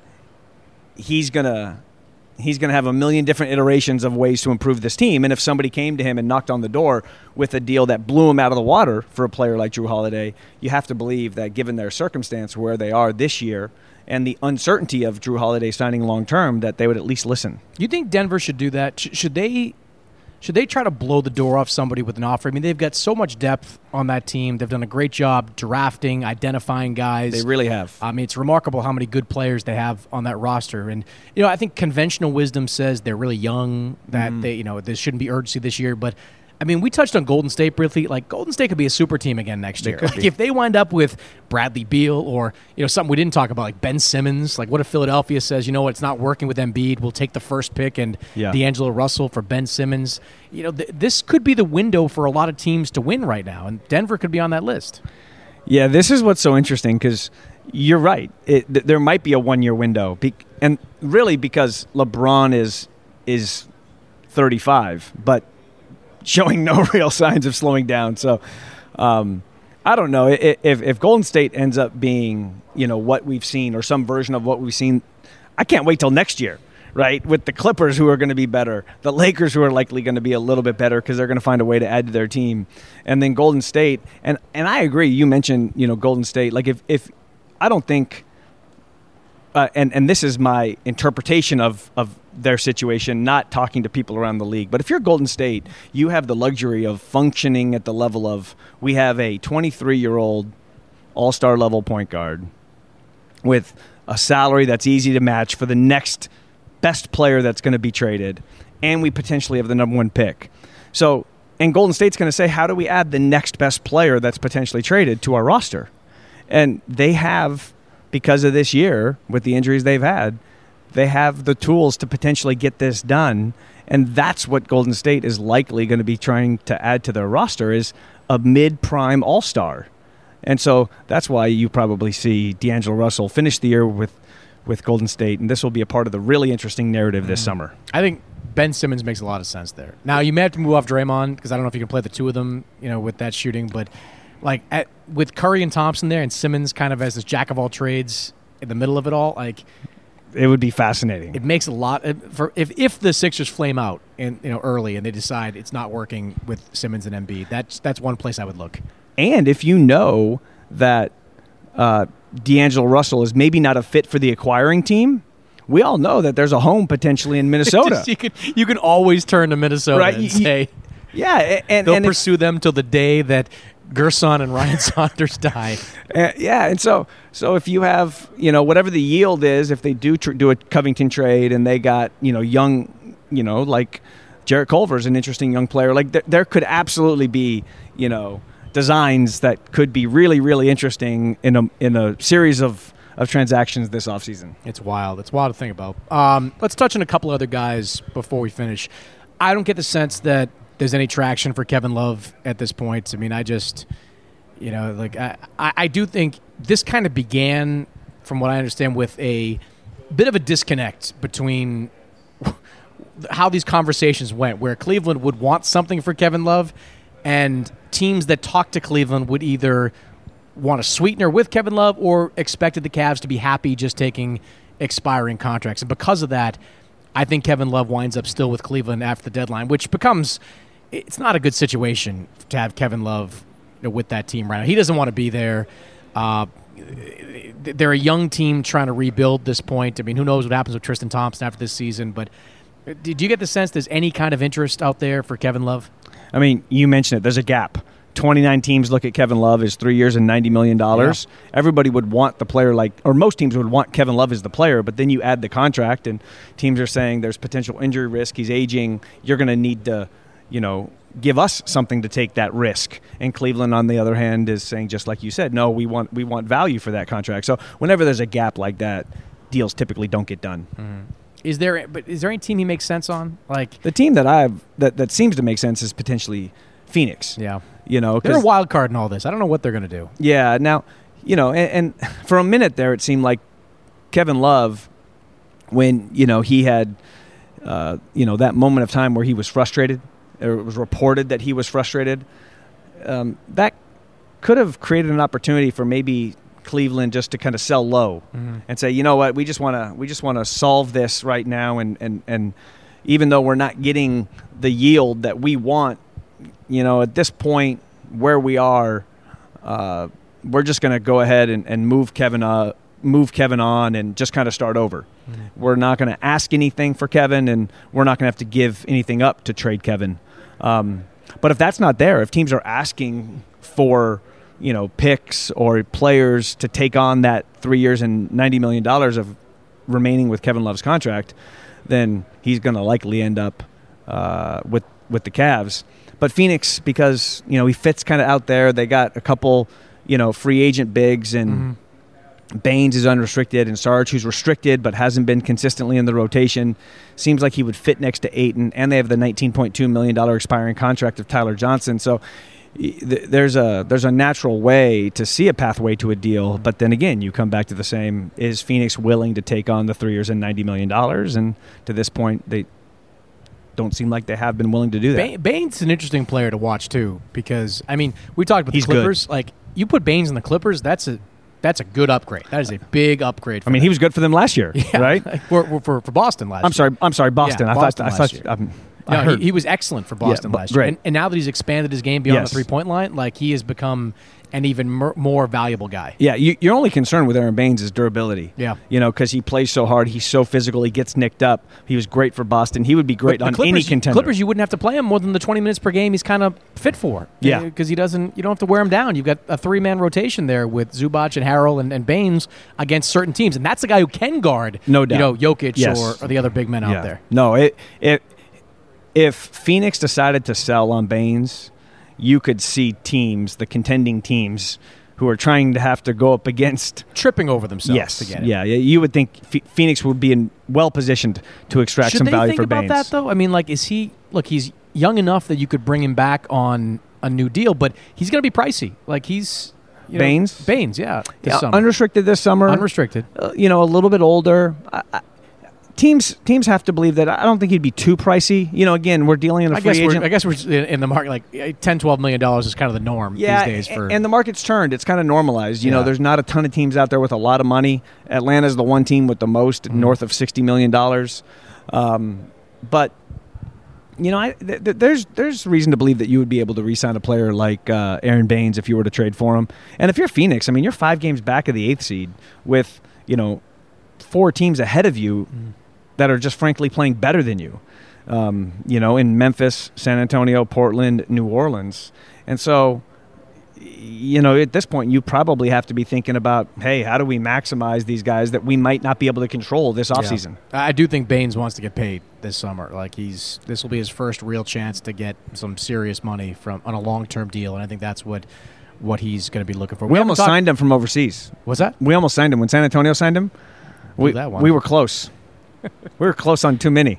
he's gonna he's gonna have a million different iterations of ways to improve this team. And if somebody came to him and knocked on the door with a deal that blew him out of the water for a player like Drew Holiday, you have to believe that given their circumstance where they are this year and the uncertainty of Drew Holiday signing long-term, that they would at least listen. You think Denver should do that? Should they should they try to blow the door off somebody with an offer? I mean, they've got so much depth on that team. They've done a great job drafting, identifying guys. They really have. I mean, it's remarkable how many good players they have on that roster. And, you know, I think conventional wisdom says they're really young, that mm. they, you know, there shouldn't be urgency this year. But I mean, we touched on Golden State briefly. Like, Golden State could be a super team again next year. Like, if they wind up with Bradley Beal or, you know, something we didn't talk about, like Ben Simmons, like what if Philadelphia says, you know what, it's not working with Embiid, we'll take the first pick and yeah. D'Angelo Russell for Ben Simmons. You know, th- this could be the window for a lot of teams to win right now, and Denver could be on that list. Yeah, this is what's so interesting because you're right. It, th- there might be a one-year window, be- and really because LeBron is is thirty-five, but showing no real signs of slowing down. So um, I don't know. If, if Golden State ends up being, you know, what we've seen or some version of what we've seen, I can't wait till next year, right? With the Clippers who are going to be better, the Lakers who are likely going to be a little bit better because they're going to find a way to add to their team. And then Golden State. And, and I agree. You mentioned, you know, Golden State. Like if, if I don't think, uh, and, and this is my interpretation of, of their situation, not talking to people around the league. But if you're Golden State, you have the luxury of functioning at the level of, we have a twenty-three-year-old all-star level point guard with a salary that's easy to match for the next best player that's going to be traded, and we potentially have the number one pick. So, and Golden State's going to say, how do we add the next best player that's potentially traded to our roster? And they have, because of this year, with the injuries they've had, they have the tools to potentially get this done, and that's what Golden State is likely going to be trying to add to their roster is a mid-prime all-star. And so that's why you probably see D'Angelo Russell finish the year with, with Golden State, and this will be a part of the really interesting narrative this mm. summer. I think Ben Simmons makes a lot of sense there. Now, you may have to move off Draymond because I don't know if you can play the two of them, you know, with that shooting, but like at, with Curry and Thompson there and Simmons kind of as this jack-of-all-trades in the middle of it all, like – it would be fascinating. It makes a lot for if if the Sixers flame out in you know early and they decide it's not working with Simmons and Embiid. That's that's one place I would look. And if you know that uh, D'Angelo Russell is maybe not a fit for the acquiring team, we all know that there's a home potentially in Minnesota. you can you can always turn to Minnesota right? and you, say, yeah, and they'll and pursue them till the day that Gerson and Ryan Saunders die. Uh, yeah, and so so if you have, you know, whatever the yield is, if they do tr- do a Covington trade and they got, you know, young, you know, like Jarrett Culver's an interesting young player, like th- there could absolutely be, you know, designs that could be really, really interesting in a in a series of, of transactions this offseason. It's wild. It's wild to think about. Um, let's touch on a couple other guys before we finish. I don't get the sense that there's any traction for Kevin Love at this point. I mean, I just, you know, like I, I do think this kind of began, from what I understand, with a bit of a disconnect between how these conversations went, where Cleveland would want something for Kevin Love and teams that talked to Cleveland would either want a sweetener with Kevin Love or expected the Cavs to be happy just taking expiring contracts. And because of that, I think Kevin Love winds up still with Cleveland after the deadline, which becomes – it's not a good situation to have Kevin Love, you know, with that team right now. He doesn't want to be there. Uh, they're a young team trying to rebuild this point. I mean, who knows what happens with Tristan Thompson after this season? But did you get the sense there's any kind of interest out there for Kevin Love? I mean, you mentioned it. There's a gap. twenty-nine teams look at Kevin Love as three years and ninety million dollars. Yeah. Everybody would want the player like, or most teams would want Kevin Love as the player, but then you add the contract, and teams are saying there's potential injury risk. He's aging. You're going to need to, you know, give us something to take that risk. And Cleveland, on the other hand, is saying, just like you said, no, we want we want value for that contract. So whenever there's a gap like that, deals typically don't get done. Mm-hmm. Is there, but is there any team he makes sense on? Like the team that I've that, that seems to make sense is potentially Phoenix. Yeah, you know, they're a wild card in all this. I don't know what they're going to do. Yeah, now, you know, and, and for a minute there, it seemed like Kevin Love, when you know he had, uh, you know, that moment of time where he was frustrated. Or it was reported that he was frustrated. Um, that could have created an opportunity for maybe Cleveland just to kind of sell low mm-hmm. and say, you know what, we just want to we just want to solve this right now, and, and, and even though we're not getting the yield that we want, you know, at this point where we are, uh, we're just going to go ahead and, and move Kevin uh, move Kevin on and just kind of start over. Mm-hmm. We're not going to ask anything for Kevin, and we're not going to have to give anything up to trade Kevin. Um, but if that's not there, if teams are asking for, you know, picks or players to take on that three years and ninety million dollars of remaining with Kevin Love's contract, then he's going to likely end up uh, with with the Cavs. But Phoenix, because, you know, he fits kind of out there. They got a couple, you know, free agent bigs, and mm-hmm. Baines is unrestricted, and Sarge, who's restricted but hasn't been consistently in the rotation, seems like he would fit next to Ayton, and they have the nineteen point two million dollars expiring contract of Tyler Johnson. So th- there's a there's a natural way to see a pathway to a deal, but then again, you come back to the same, is Phoenix willing to take on the three years and ninety million dollars? And to this point, they don't seem like they have been willing to do that. Baines is an interesting player to watch, too, because, I mean, we talked about He's the Clippers. Good. Like, you put Baines in the Clippers, that's a That's a good upgrade. That is a big upgrade. For I mean, them. he was good for them last year, yeah, right? For, for, for Boston last I'm year. sorry. I'm sorry, Boston. Yeah, I Boston thought. I thought. Um, no, I heard. he, he was excellent for Boston yeah, last year. Right. And, and now that he's expanded his game beyond yes. the three-point line, like he has become an even mer- more valuable guy. Yeah, you, your only concern with Aaron Baines is durability. Yeah. You know, because he plays so hard. He's so physical. He gets nicked up. He was great for Boston. He would be great but on Clippers, any contender. Clippers, you wouldn't have to play him more than the twenty minutes per game he's kind of fit for. Yeah. Because he doesn't, you don't have to wear him down. You've got a three-man rotation there with Zubac and Harrell and, and Baines against certain teams. And that's the guy who can guard, no doubt. you know, Jokic yes. or, or the other big men yeah. out there. No, it, it, if Phoenix decided to sell on Baines, you could see teams, the contending teams, who are trying to have to go up against tripping over themselves yes, to get it. Yeah, yeah. You would think F- Phoenix would be in well positioned to extract Should some they value think for about Baines. that though? I mean, like, is he? Look, he's young enough that you could bring him back on a new deal, but he's going to be pricey. Like he's you know, Baines, Baines, yeah, this yeah summer. unrestricted this summer, unrestricted. Uh, you know, a little bit older. I, I, Teams teams have to believe that. I don't think he'd be too pricey. You know, again, we're dealing in a I free guess agent. We're, I guess we're in in the market like ten, twelve million dollars is kind of the norm yeah, these days. For and the market's turned. It's kind of normalized. You yeah. know, there's not a ton of teams out there with a lot of money. Atlanta's the one team with the most, mm-hmm. north of sixty million dollars. Um, but you know, I, th- th- there's there's reason to believe that you would be able to re-sign a player like uh, Aaron Baines if you were to trade for him. And if you're Phoenix, I mean, you're five games back of the eighth seed with you know four teams ahead of you. Mm-hmm. that are just frankly playing better than you, um, you know, in Memphis, San Antonio, Portland, New Orleans. And so, you know, at this point, you probably have to be thinking about, hey, how do we maximize these guys that we might not be able to control this offseason? Yeah. I do think Baines wants to get paid this summer. Like he's this will be his first real chance to get some serious money from on a long-term deal, and I think that's what what he's going to be looking for. We, we almost talk- signed him from overseas. What's that? We almost signed him. When San Antonio signed him, we, that one. we were close. We were close on too many.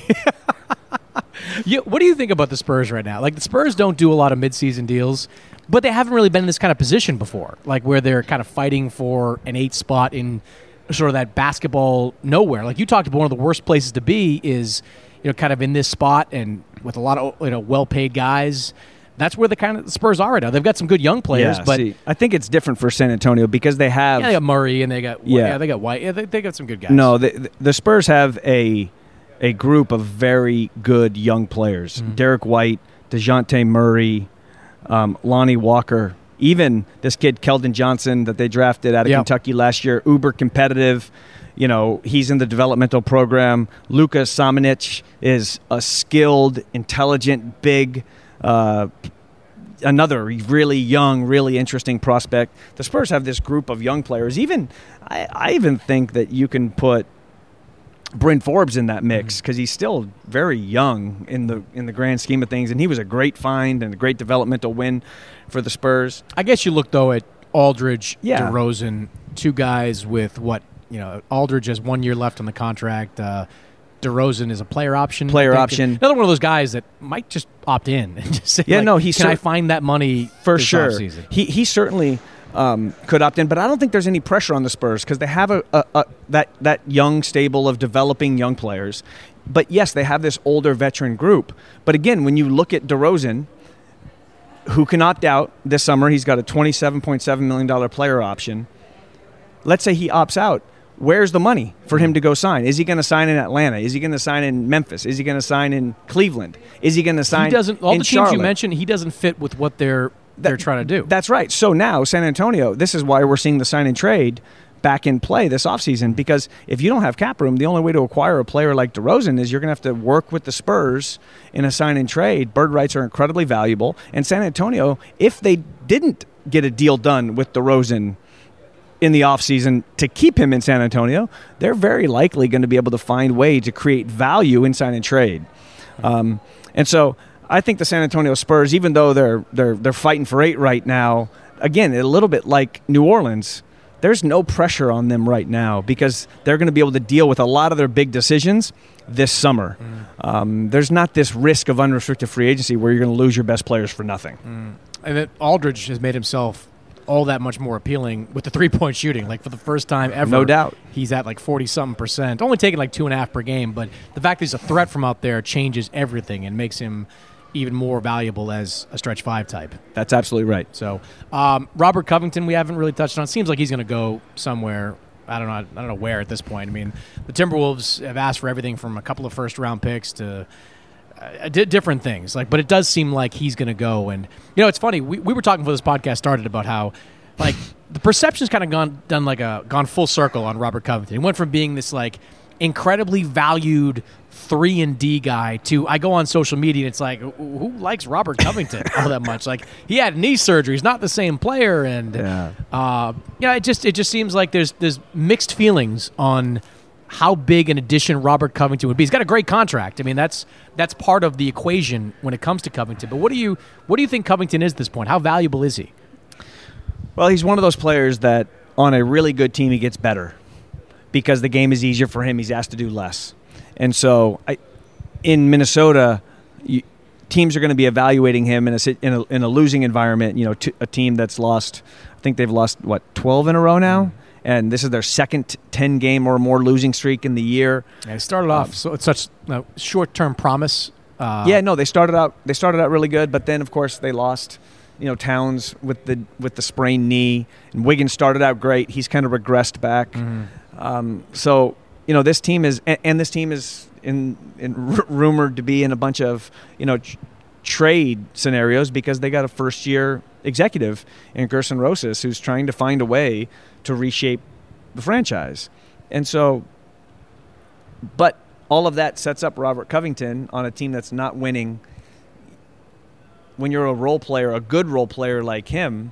you, what do you think about the Spurs right now? Like the Spurs don't do a lot of midseason deals, but they haven't really been in this kind of position before, like where they're kind of fighting for an eighth spot in sort of that basketball nowhere. Like you talked about, one of the worst places to be is, you know, kind of in this spot and with a lot of you know well-paid guys. That's where the kind of the Spurs are right now. They've got some good young players, yeah, but see, I think it's different for San Antonio because they have yeah, they got Murray and they got yeah, yeah they got White. Yeah, they, they got some good guys. No, the, the Spurs have a a group of very good young players: mm-hmm. Derek White, DeJounte Murray, um, Lonnie Walker, even this kid Keldon Johnson that they drafted out of yep. Kentucky last year, uber competitive. You know, he's in the developmental program. Luka Samanic is a skilled, intelligent, big, uh, another really young, really interesting prospect. The Spurs have this group of young players. Even I, I even think that you can put Bryn Forbes in that mix because he's still very young in the in the grand scheme of things, and he was a great find and a great developmental win for the Spurs. I guess you look though at Aldridge, yeah. DeRozan, two guys with what you know. Aldridge has one year left on the contract. Uh, DeRozan is a player option. Player option. Another one of those guys that might just opt in and just say, yeah, like, no, he can cer- I find that money for this sure? Offseason? He he certainly. Um, could opt in, but I don't think there's any pressure on the Spurs because they have a, a, a that that young stable of developing young players. But yes, they have this older veteran group. But again, when you look at DeRozan, who can opt out this summer, he's got a twenty-seven point seven million dollars player option. Let's say he opts out. Where's the money for him to go sign? Is he going to sign in Atlanta? Is he going to sign in Memphis? Is he going to sign in Cleveland? Is he going to sign he doesn't, all in the teams Charlotte? you mentioned, he doesn't fit with what they're That, they're trying to do. That's right. So now San Antonio, this is why we're seeing the sign and trade back in play this offseason, because if you don't have cap room, the only way to acquire a player like DeRozan is you're going to have to work with the Spurs in a sign and trade. Bird rights are incredibly valuable. And San Antonio, if they didn't get a deal done with DeRozan in the offseason to keep him in San Antonio, they're very likely going to be able to find a way to create value in sign and trade. Um, and so I think the San Antonio Spurs, even though they're they're they're fighting for eight right now, again, a little bit like New Orleans, there's no pressure on them right now because they're going to be able to deal with a lot of their big decisions this summer. Mm. Um, there's not this risk of unrestricted free agency where you're going to lose your best players for nothing. Mm. And then Aldridge has made himself all that much more appealing with the three-point shooting. Like, for the first time ever, no doubt, he's at like forty-something percent, only taking like two and a half per game. But the fact that he's a threat from out there changes everything and makes him even more valuable as a stretch five type. That's absolutely right. So um, Robert Covington, we haven't really touched on. Seems like he's going to go somewhere. I don't know. I don't know where at this point. I mean, the Timberwolves have asked for everything from a couple of first round picks to uh, di- different things. Like, but it does seem like he's going to go. And you know, it's funny. We we were talking before this podcast started about how like the perception's kind of gone done like a gone full circle on Robert Covington. He went from being this like incredibly valued three and D guy to I go on social media and it's like, who likes Robert Covington all that much? Like, he had knee surgery. He's not the same player. And yeah, uh, yeah, it just it just seems like there's there's mixed feelings on how big an addition Robert Covington would be. He's got a great contract. I mean, that's that's part of the equation when it comes to Covington. But what do you what do you think Covington is at this point? How valuable is he? Well, he's one of those players that on a really good team he gets better because the game is easier for him. He's asked to do less. And so I, in Minnesota, you, teams are going to be evaluating him in a, in a in a losing environment, you know, to a team that's lost, I think they've lost, what, twelve in a row now? Mm-hmm. And this is their second ten-game or more losing streak in the year. Yeah, it started off um, so it's such uh, short-term promise. Uh, yeah, no, they started out they started out really good, but then, of course, they lost, you know, Towns with the with the sprained knee. And Wiggins started out great. He's kind of regressed back. Mm-hmm. Um, so, you know, this team is, and, and this team is in, in r- rumored to be in a bunch of, you know, tr- trade scenarios because they got a first-year executive in Gerson Rosas who's trying to find a way to reshape the franchise. And so, but all of that sets up Robert Covington on a team that's not winning. When you're a role player, a good role player like him,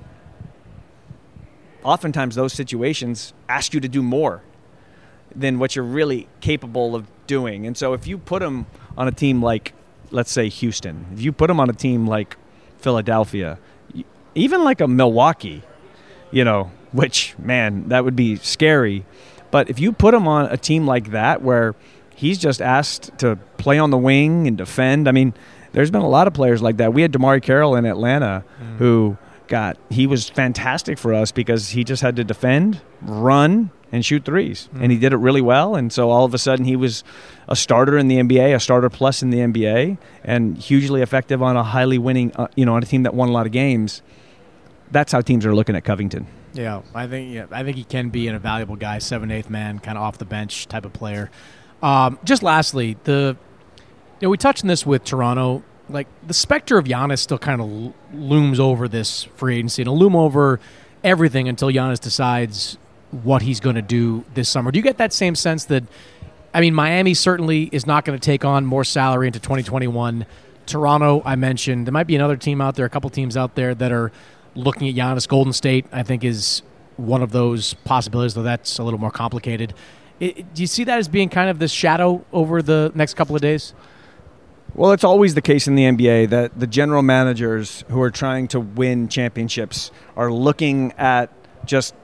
oftentimes those situations ask you to do more than what you're really capable of doing. And so if you put him on a team like, let's say, Houston, if you put him on a team like Philadelphia, even like a Milwaukee, you know, which, man, that would be scary. But if you put him on a team like that where he's just asked to play on the wing and defend, I mean, there's been a lot of players like that. We had DeMar Carroll in Atlanta mm. who got, he was fantastic for us because he just had to defend, run, and shoot threes. Mm. And he did it really well. And so all of a sudden he was a starter in the N B A, a starter plus in the N B A, and hugely effective on a highly winning, uh, you know, on a team that won a lot of games. That's how teams are looking at Covington. Yeah, I think yeah, I think he can be an invaluable guy, seventh, eighth man, kind of off the bench type of player. Um, just lastly, the you know we touched on this with Toronto like the specter of Giannis still kind of looms over this free agency. It'll loom over everything until Giannis decides what he's going to do this summer. Do you get that same sense that, I mean, Miami certainly is not going to take on more salary into twenty twenty-one. Toronto, I mentioned. There might be another team out there, a couple teams out there that are looking at Giannis. Golden State, I think, is one of those possibilities, though that's a little more complicated. It, do you see that as being kind of this shadow over the next couple of days? Well, it's always the case in the N B A that the general managers who are trying to win championships are looking at just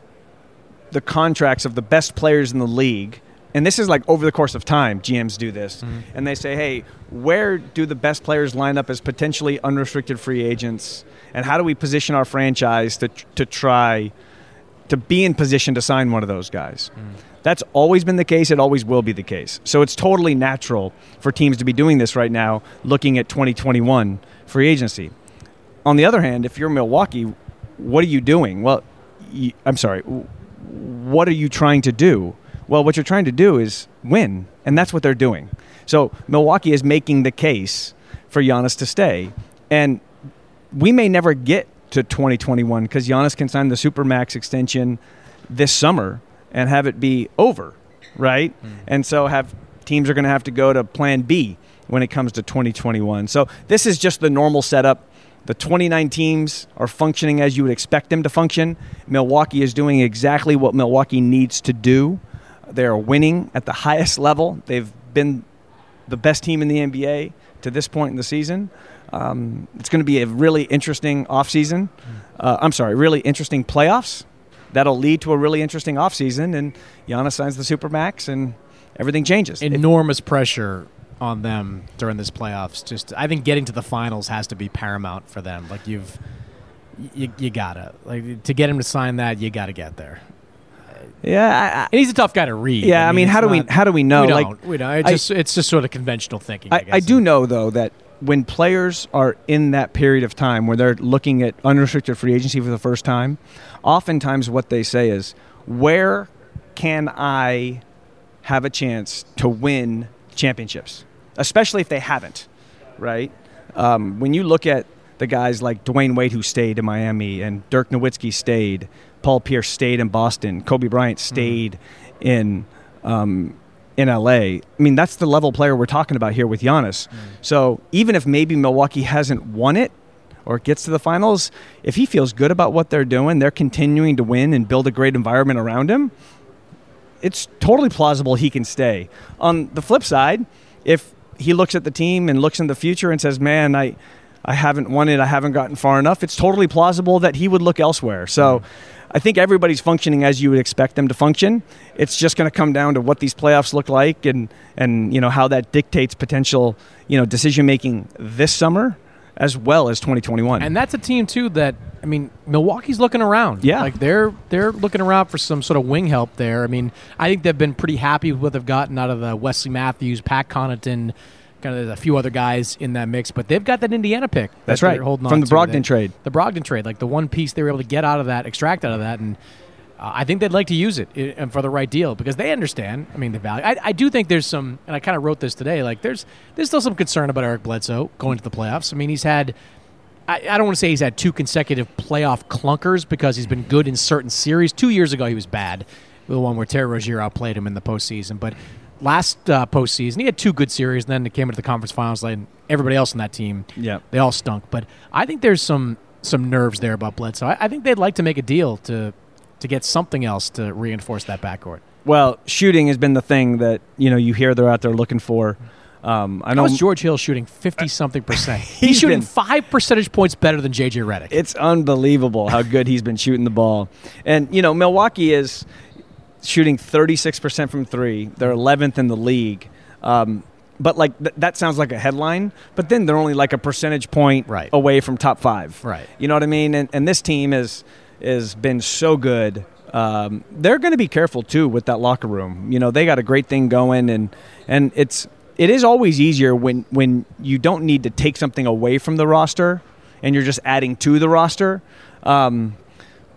the contracts of the best players in the league. And this is like over the course of time, G Ms do this. Mm-hmm. And they say, hey, where do the best players line up as potentially unrestricted free agents? And how do we position our franchise to to try to be in position to sign one of those guys? Mm. That's always been the case. It always will be the case. So it's totally natural for teams to be doing this right now, looking at twenty twenty-one free agency. On the other hand, if you're Milwaukee, what are you doing? Well, you, I'm sorry, what are you trying to do? Well, what you're trying to do is win, and that's what they're doing. So Milwaukee is making the case for Giannis to stay. And we may never get to twenty twenty-one because Giannis can sign the Supermax extension this summer and have it be over, right? Mm. And so have teams are going to have to go to plan B when it comes to twenty twenty-one. So this is just the normal setup. The twenty-nine teams are functioning as you would expect them to function. Milwaukee is doing exactly what Milwaukee needs to do. They are winning at the highest level. They've been the best team in the N B A to this point in the season. Um, it's going to be a really interesting offseason. Uh, I'm sorry, really interesting playoffs. That'll lead to a really interesting offseason, and Giannis signs the Supermax, and everything changes. Enormous it, pressure on them during this playoffs. Just, I think getting to the finals has to be paramount for them. Like you've, you, you gotta like to get him to sign that. You gotta get there. Yeah, I, I, and he's a tough guy to read. Yeah, I mean, I mean how do not, we how do we know? We don't. Like, we don't. It's I, just it's just sort of conventional thinking. I, I, guess. I do know though that when players are in that period of time where they're looking at unrestricted free agency for the first time, oftentimes what they say is, where can I have a chance to win championships, especially if they haven't, right? Um, when you look at the guys like Dwayne Wade who stayed in Miami and Dirk Nowitzki stayed, Paul Pierce stayed in Boston, Kobe Bryant stayed mm-hmm. in um, in L A. I mean, that's the level player we're talking about here with Giannis. Mm. So even if maybe Milwaukee hasn't won it or gets to the finals, if he feels good about what they're doing, they're continuing to win and build a great environment around him, it's totally plausible he can stay. On the flip side, if he looks at the team and looks in the future and says, man, I, I haven't won it, I haven't gotten far enough, it's totally plausible that he would look elsewhere. So mm. I think everybody's functioning as you would expect them to function. It's just going to come down to what these playoffs look like and, and you know how that dictates potential you know decision-making this summer as well as twenty twenty-one. And that's a team, too, that, I mean, Milwaukee's looking around. Yeah. Like, they're they're looking around for some sort of wing help there. I mean, I think they've been pretty happy with what they've gotten out of the Wesley Matthews, Pat Connaughton, kind of there's a few other guys in that mix, but they've got that Indiana pick. That That's right, holding from on the to. Brogdon that, trade. The Brogdon trade, like the one piece they were able to get out of that, extract out of that, and uh, I think they'd like to use it and for the right deal because they understand, I mean, the value. I, I do think there's some, and I kind of wrote this today, like there's there's still some concern about Eric Bledsoe going to the playoffs. I mean, he's had, I, I don't want to say he's had two consecutive playoff clunkers because he's been good in certain series. Two years ago he was bad, the one where Terry Rozier outplayed him in the postseason, but last uh, postseason, he had two good series, and then it came into the conference finals, and everybody else on that team, yeah. they all stunk. But I think there's some some nerves there about Bledsoe. I, I think they'd like to make a deal to to get something else to reinforce that backcourt. Well, shooting has been the thing that you know you hear they're out there looking for. Um, I know How's George Hill shooting fifty-something percent? He's, he's shooting been, five percentage points better than J J Redick. It's unbelievable how good he's been shooting the ball. And, you know, Milwaukee is shooting thirty-six percent from three. They're eleventh in the league. Um, but, like, th- that sounds like a headline. But then they're only like a percentage point right. away from top five. Right. You know what I mean? And, and this team is has been so good. Um, they're going to be careful, too, with that locker room. You know, they got a great thing going. And, and it's it is always easier when, when you don't need to take something away from the roster and you're just adding to the roster. Um, but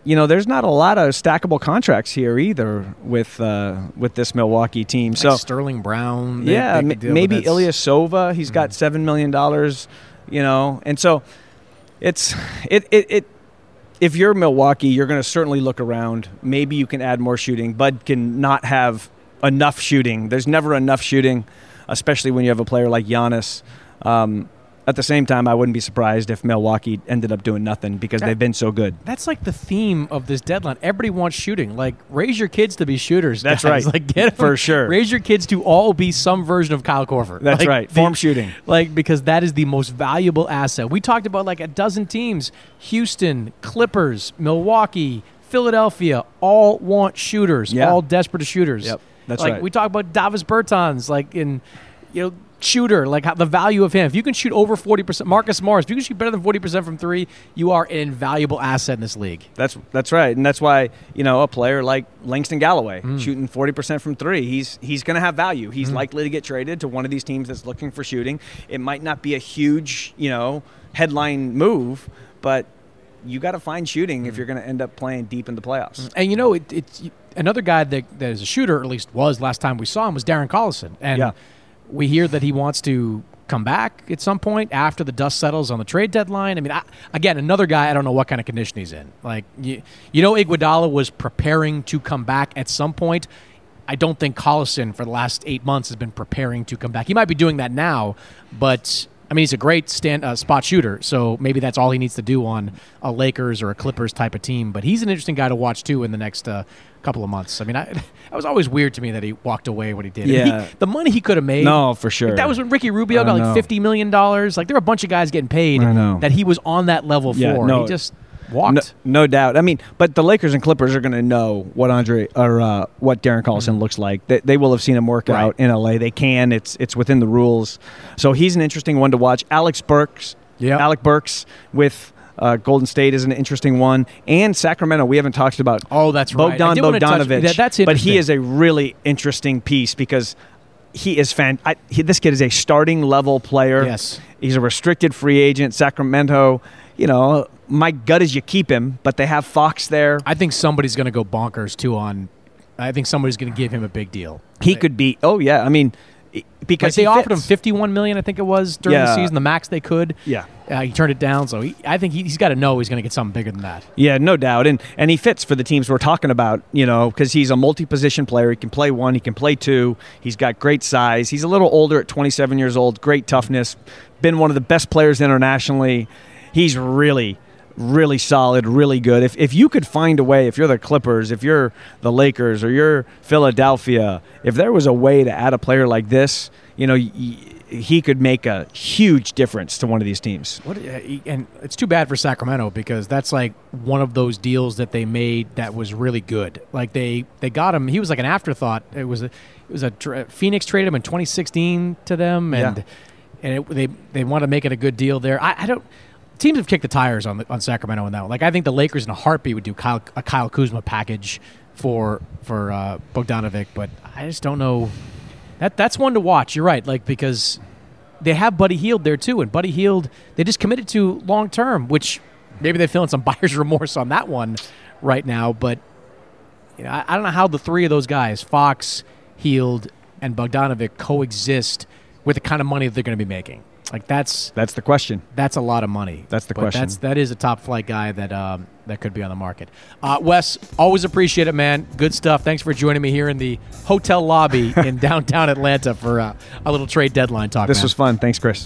you know, there's not a lot of stackable contracts here either with uh, with this Milwaukee team. Like so Sterling Brown. They, yeah, they m- maybe Ilyasova. He's Mm. got seven million dollars. You know, and so it's it it. it if you're Milwaukee, you're going to certainly look around. Maybe you can add more shooting. Bud can not have enough shooting. There's never enough shooting, especially when you have a player like Giannis. Um, at the same time, I wouldn't be surprised if Milwaukee ended up doing nothing because That- they've been so good. That's like the theme of this deadline. Everybody wants shooting. Like, raise your kids to be shooters. That's guys. right. Like, get 'em- For sure. Raise your kids to all be some version of Kyle Korver. That's Like, right. the- Form shooting. Like, because that is the most valuable asset. We talked about like a dozen teams: Houston, Clippers, Milwaukee, Philadelphia. All want shooters. Yeah. All desperate to shooters. Yep. That's like, right. We talk about Davis Bertans, like in, you know. Shooter, like how, the value of him. If you can shoot over forty percent, Marcus Morris, if you can shoot better than forty percent from three, you are an invaluable asset in this league. That's that's right, and that's why you know a player like Langston Galloway Mm. shooting forty percent from three. He's he's going to have value. He's likely to get traded to one of these teams that's looking for shooting. It might not be a huge you know headline move, but you got to find shooting if you're going to end up playing deep in the playoffs. And you know, it, it's another guy that, that is a shooter, or at least was last time we saw him, was Darren Collison. And Yeah. we hear that he wants to come back at some point after the dust settles on the trade deadline. I mean, I, again, another guy, I don't know what kind of condition he's in. Like, you, you know, Iguodala was preparing to come back at some point. I don't think Collison for the last eight months has been preparing to come back. He might be doing that now, but I mean, he's a great stand uh, spot shooter, so maybe that's all he needs to do on a Lakers or a Clippers type of team. But he's an interesting guy to watch too in the next uh, couple of months. I mean, I, that was always weird to me that he walked away when he did. Yeah. He, the money he could have made. No, for sure. Like, that was when Ricky Rubio I got like know. fifty million dollars. Like, there were a bunch of guys getting paid I know. that he was on that level Yeah, for. no. He just walked. No, no doubt. I mean, but the Lakers and Clippers are going to know what Andre or uh, what Darren Collison looks like. They, they will have seen him work Right. out in L A. They can. It's it's within the rules. So he's an interesting one to watch. Alex Burks. Yeah. Alec Burks with uh, Golden State is an interesting one, and Sacramento. We haven't talked about. Oh, that's right. I Bogdan did wanna touch- Bogdanovic. that- that's but he interesting. is a really interesting piece because he is fan. I, he, this kid is a starting level player. Yes. He's a restricted free agent. Sacramento. You know, my gut is you keep him, but they have Fox there. I think somebody's going to go bonkers too on. I think somebody's going to give him a big deal. He could be. Oh yeah, I mean, i- because Like they he offered him fits. fifty-one million dollars, I think it was, during the Yeah. season, the max they could. Yeah. Uh, he turned it down, so he, I think he, he's got to know he's going to get something bigger than that. Yeah, no doubt, and and he fits for the teams we're talking about. You know, because he's a multi-position player. He can play one. He can play two. He's got great size. He's a little older at twenty-seven years old. Great toughness. Been one of the best players internationally. He's really. Really solid, really good. If if you could find a way, if you're the Clippers, if you're the Lakers, or you're Philadelphia, if there was a way to add a player like this, you know, y- he could make a huge difference to one of these teams. What? Uh, he- and it's too bad for Sacramento because that's like one of those deals that they made that was really good. Like they, they got him. He was like an afterthought. It was a it was a tra- Phoenix traded him in twenty sixteen to them, and Yeah. and it, they they want to make it a good deal there. I, I don't. Teams have kicked the tires on the, on Sacramento in that one. Like I think the Lakers in a heartbeat would do Kyle, a Kyle Kuzma package for for uh, Bogdanovic, but I just don't know. That that's one to watch. You're right, like because they have Buddy Hield there too, and Buddy Hield they just committed to long term, which maybe they're feeling some buyer's remorse on that one right now. But you know, I, I don't know how the three of those guys, Fox, Hield, and Bogdanovic, coexist with the kind of money that they're going to be making. Like that's That's the question. that's a lot of money. That's the But question. That's that is a top flight guy that um, that could be on the market. Uh, Wes, always appreciate it, man. Good stuff. Thanks for joining me here in the hotel lobby in downtown Atlanta for uh, a little trade deadline talk. This man. was fun. Thanks, Chris.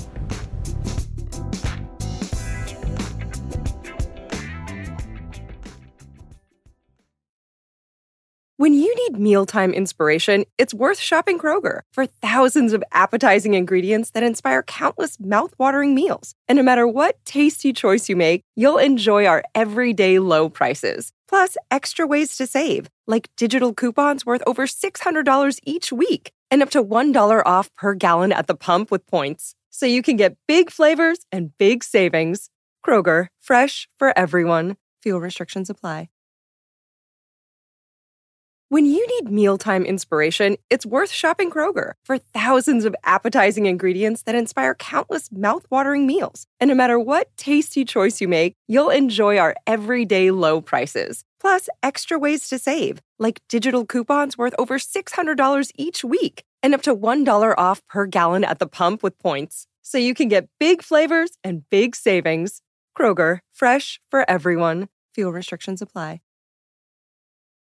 When you need mealtime inspiration, it's worth shopping Kroger for thousands of appetizing ingredients that inspire countless mouthwatering meals. And no matter what tasty choice you make, you'll enjoy our everyday low prices. Plus, extra ways to save, like digital coupons worth over six hundred dollars each week and up to one dollar off per gallon at the pump with points. So you can get big flavors and big savings. Kroger, fresh for everyone. Fuel restrictions apply. When you need mealtime inspiration, it's worth shopping Kroger for thousands of appetizing ingredients that inspire countless mouth-watering meals. And no matter what tasty choice you make, you'll enjoy our everyday low prices. Plus, extra ways to save, like digital coupons worth over six hundred dollars each week and up to one dollar off per gallon at the pump with points. So you can get big flavors and big savings. Kroger, fresh for everyone. Fuel restrictions apply.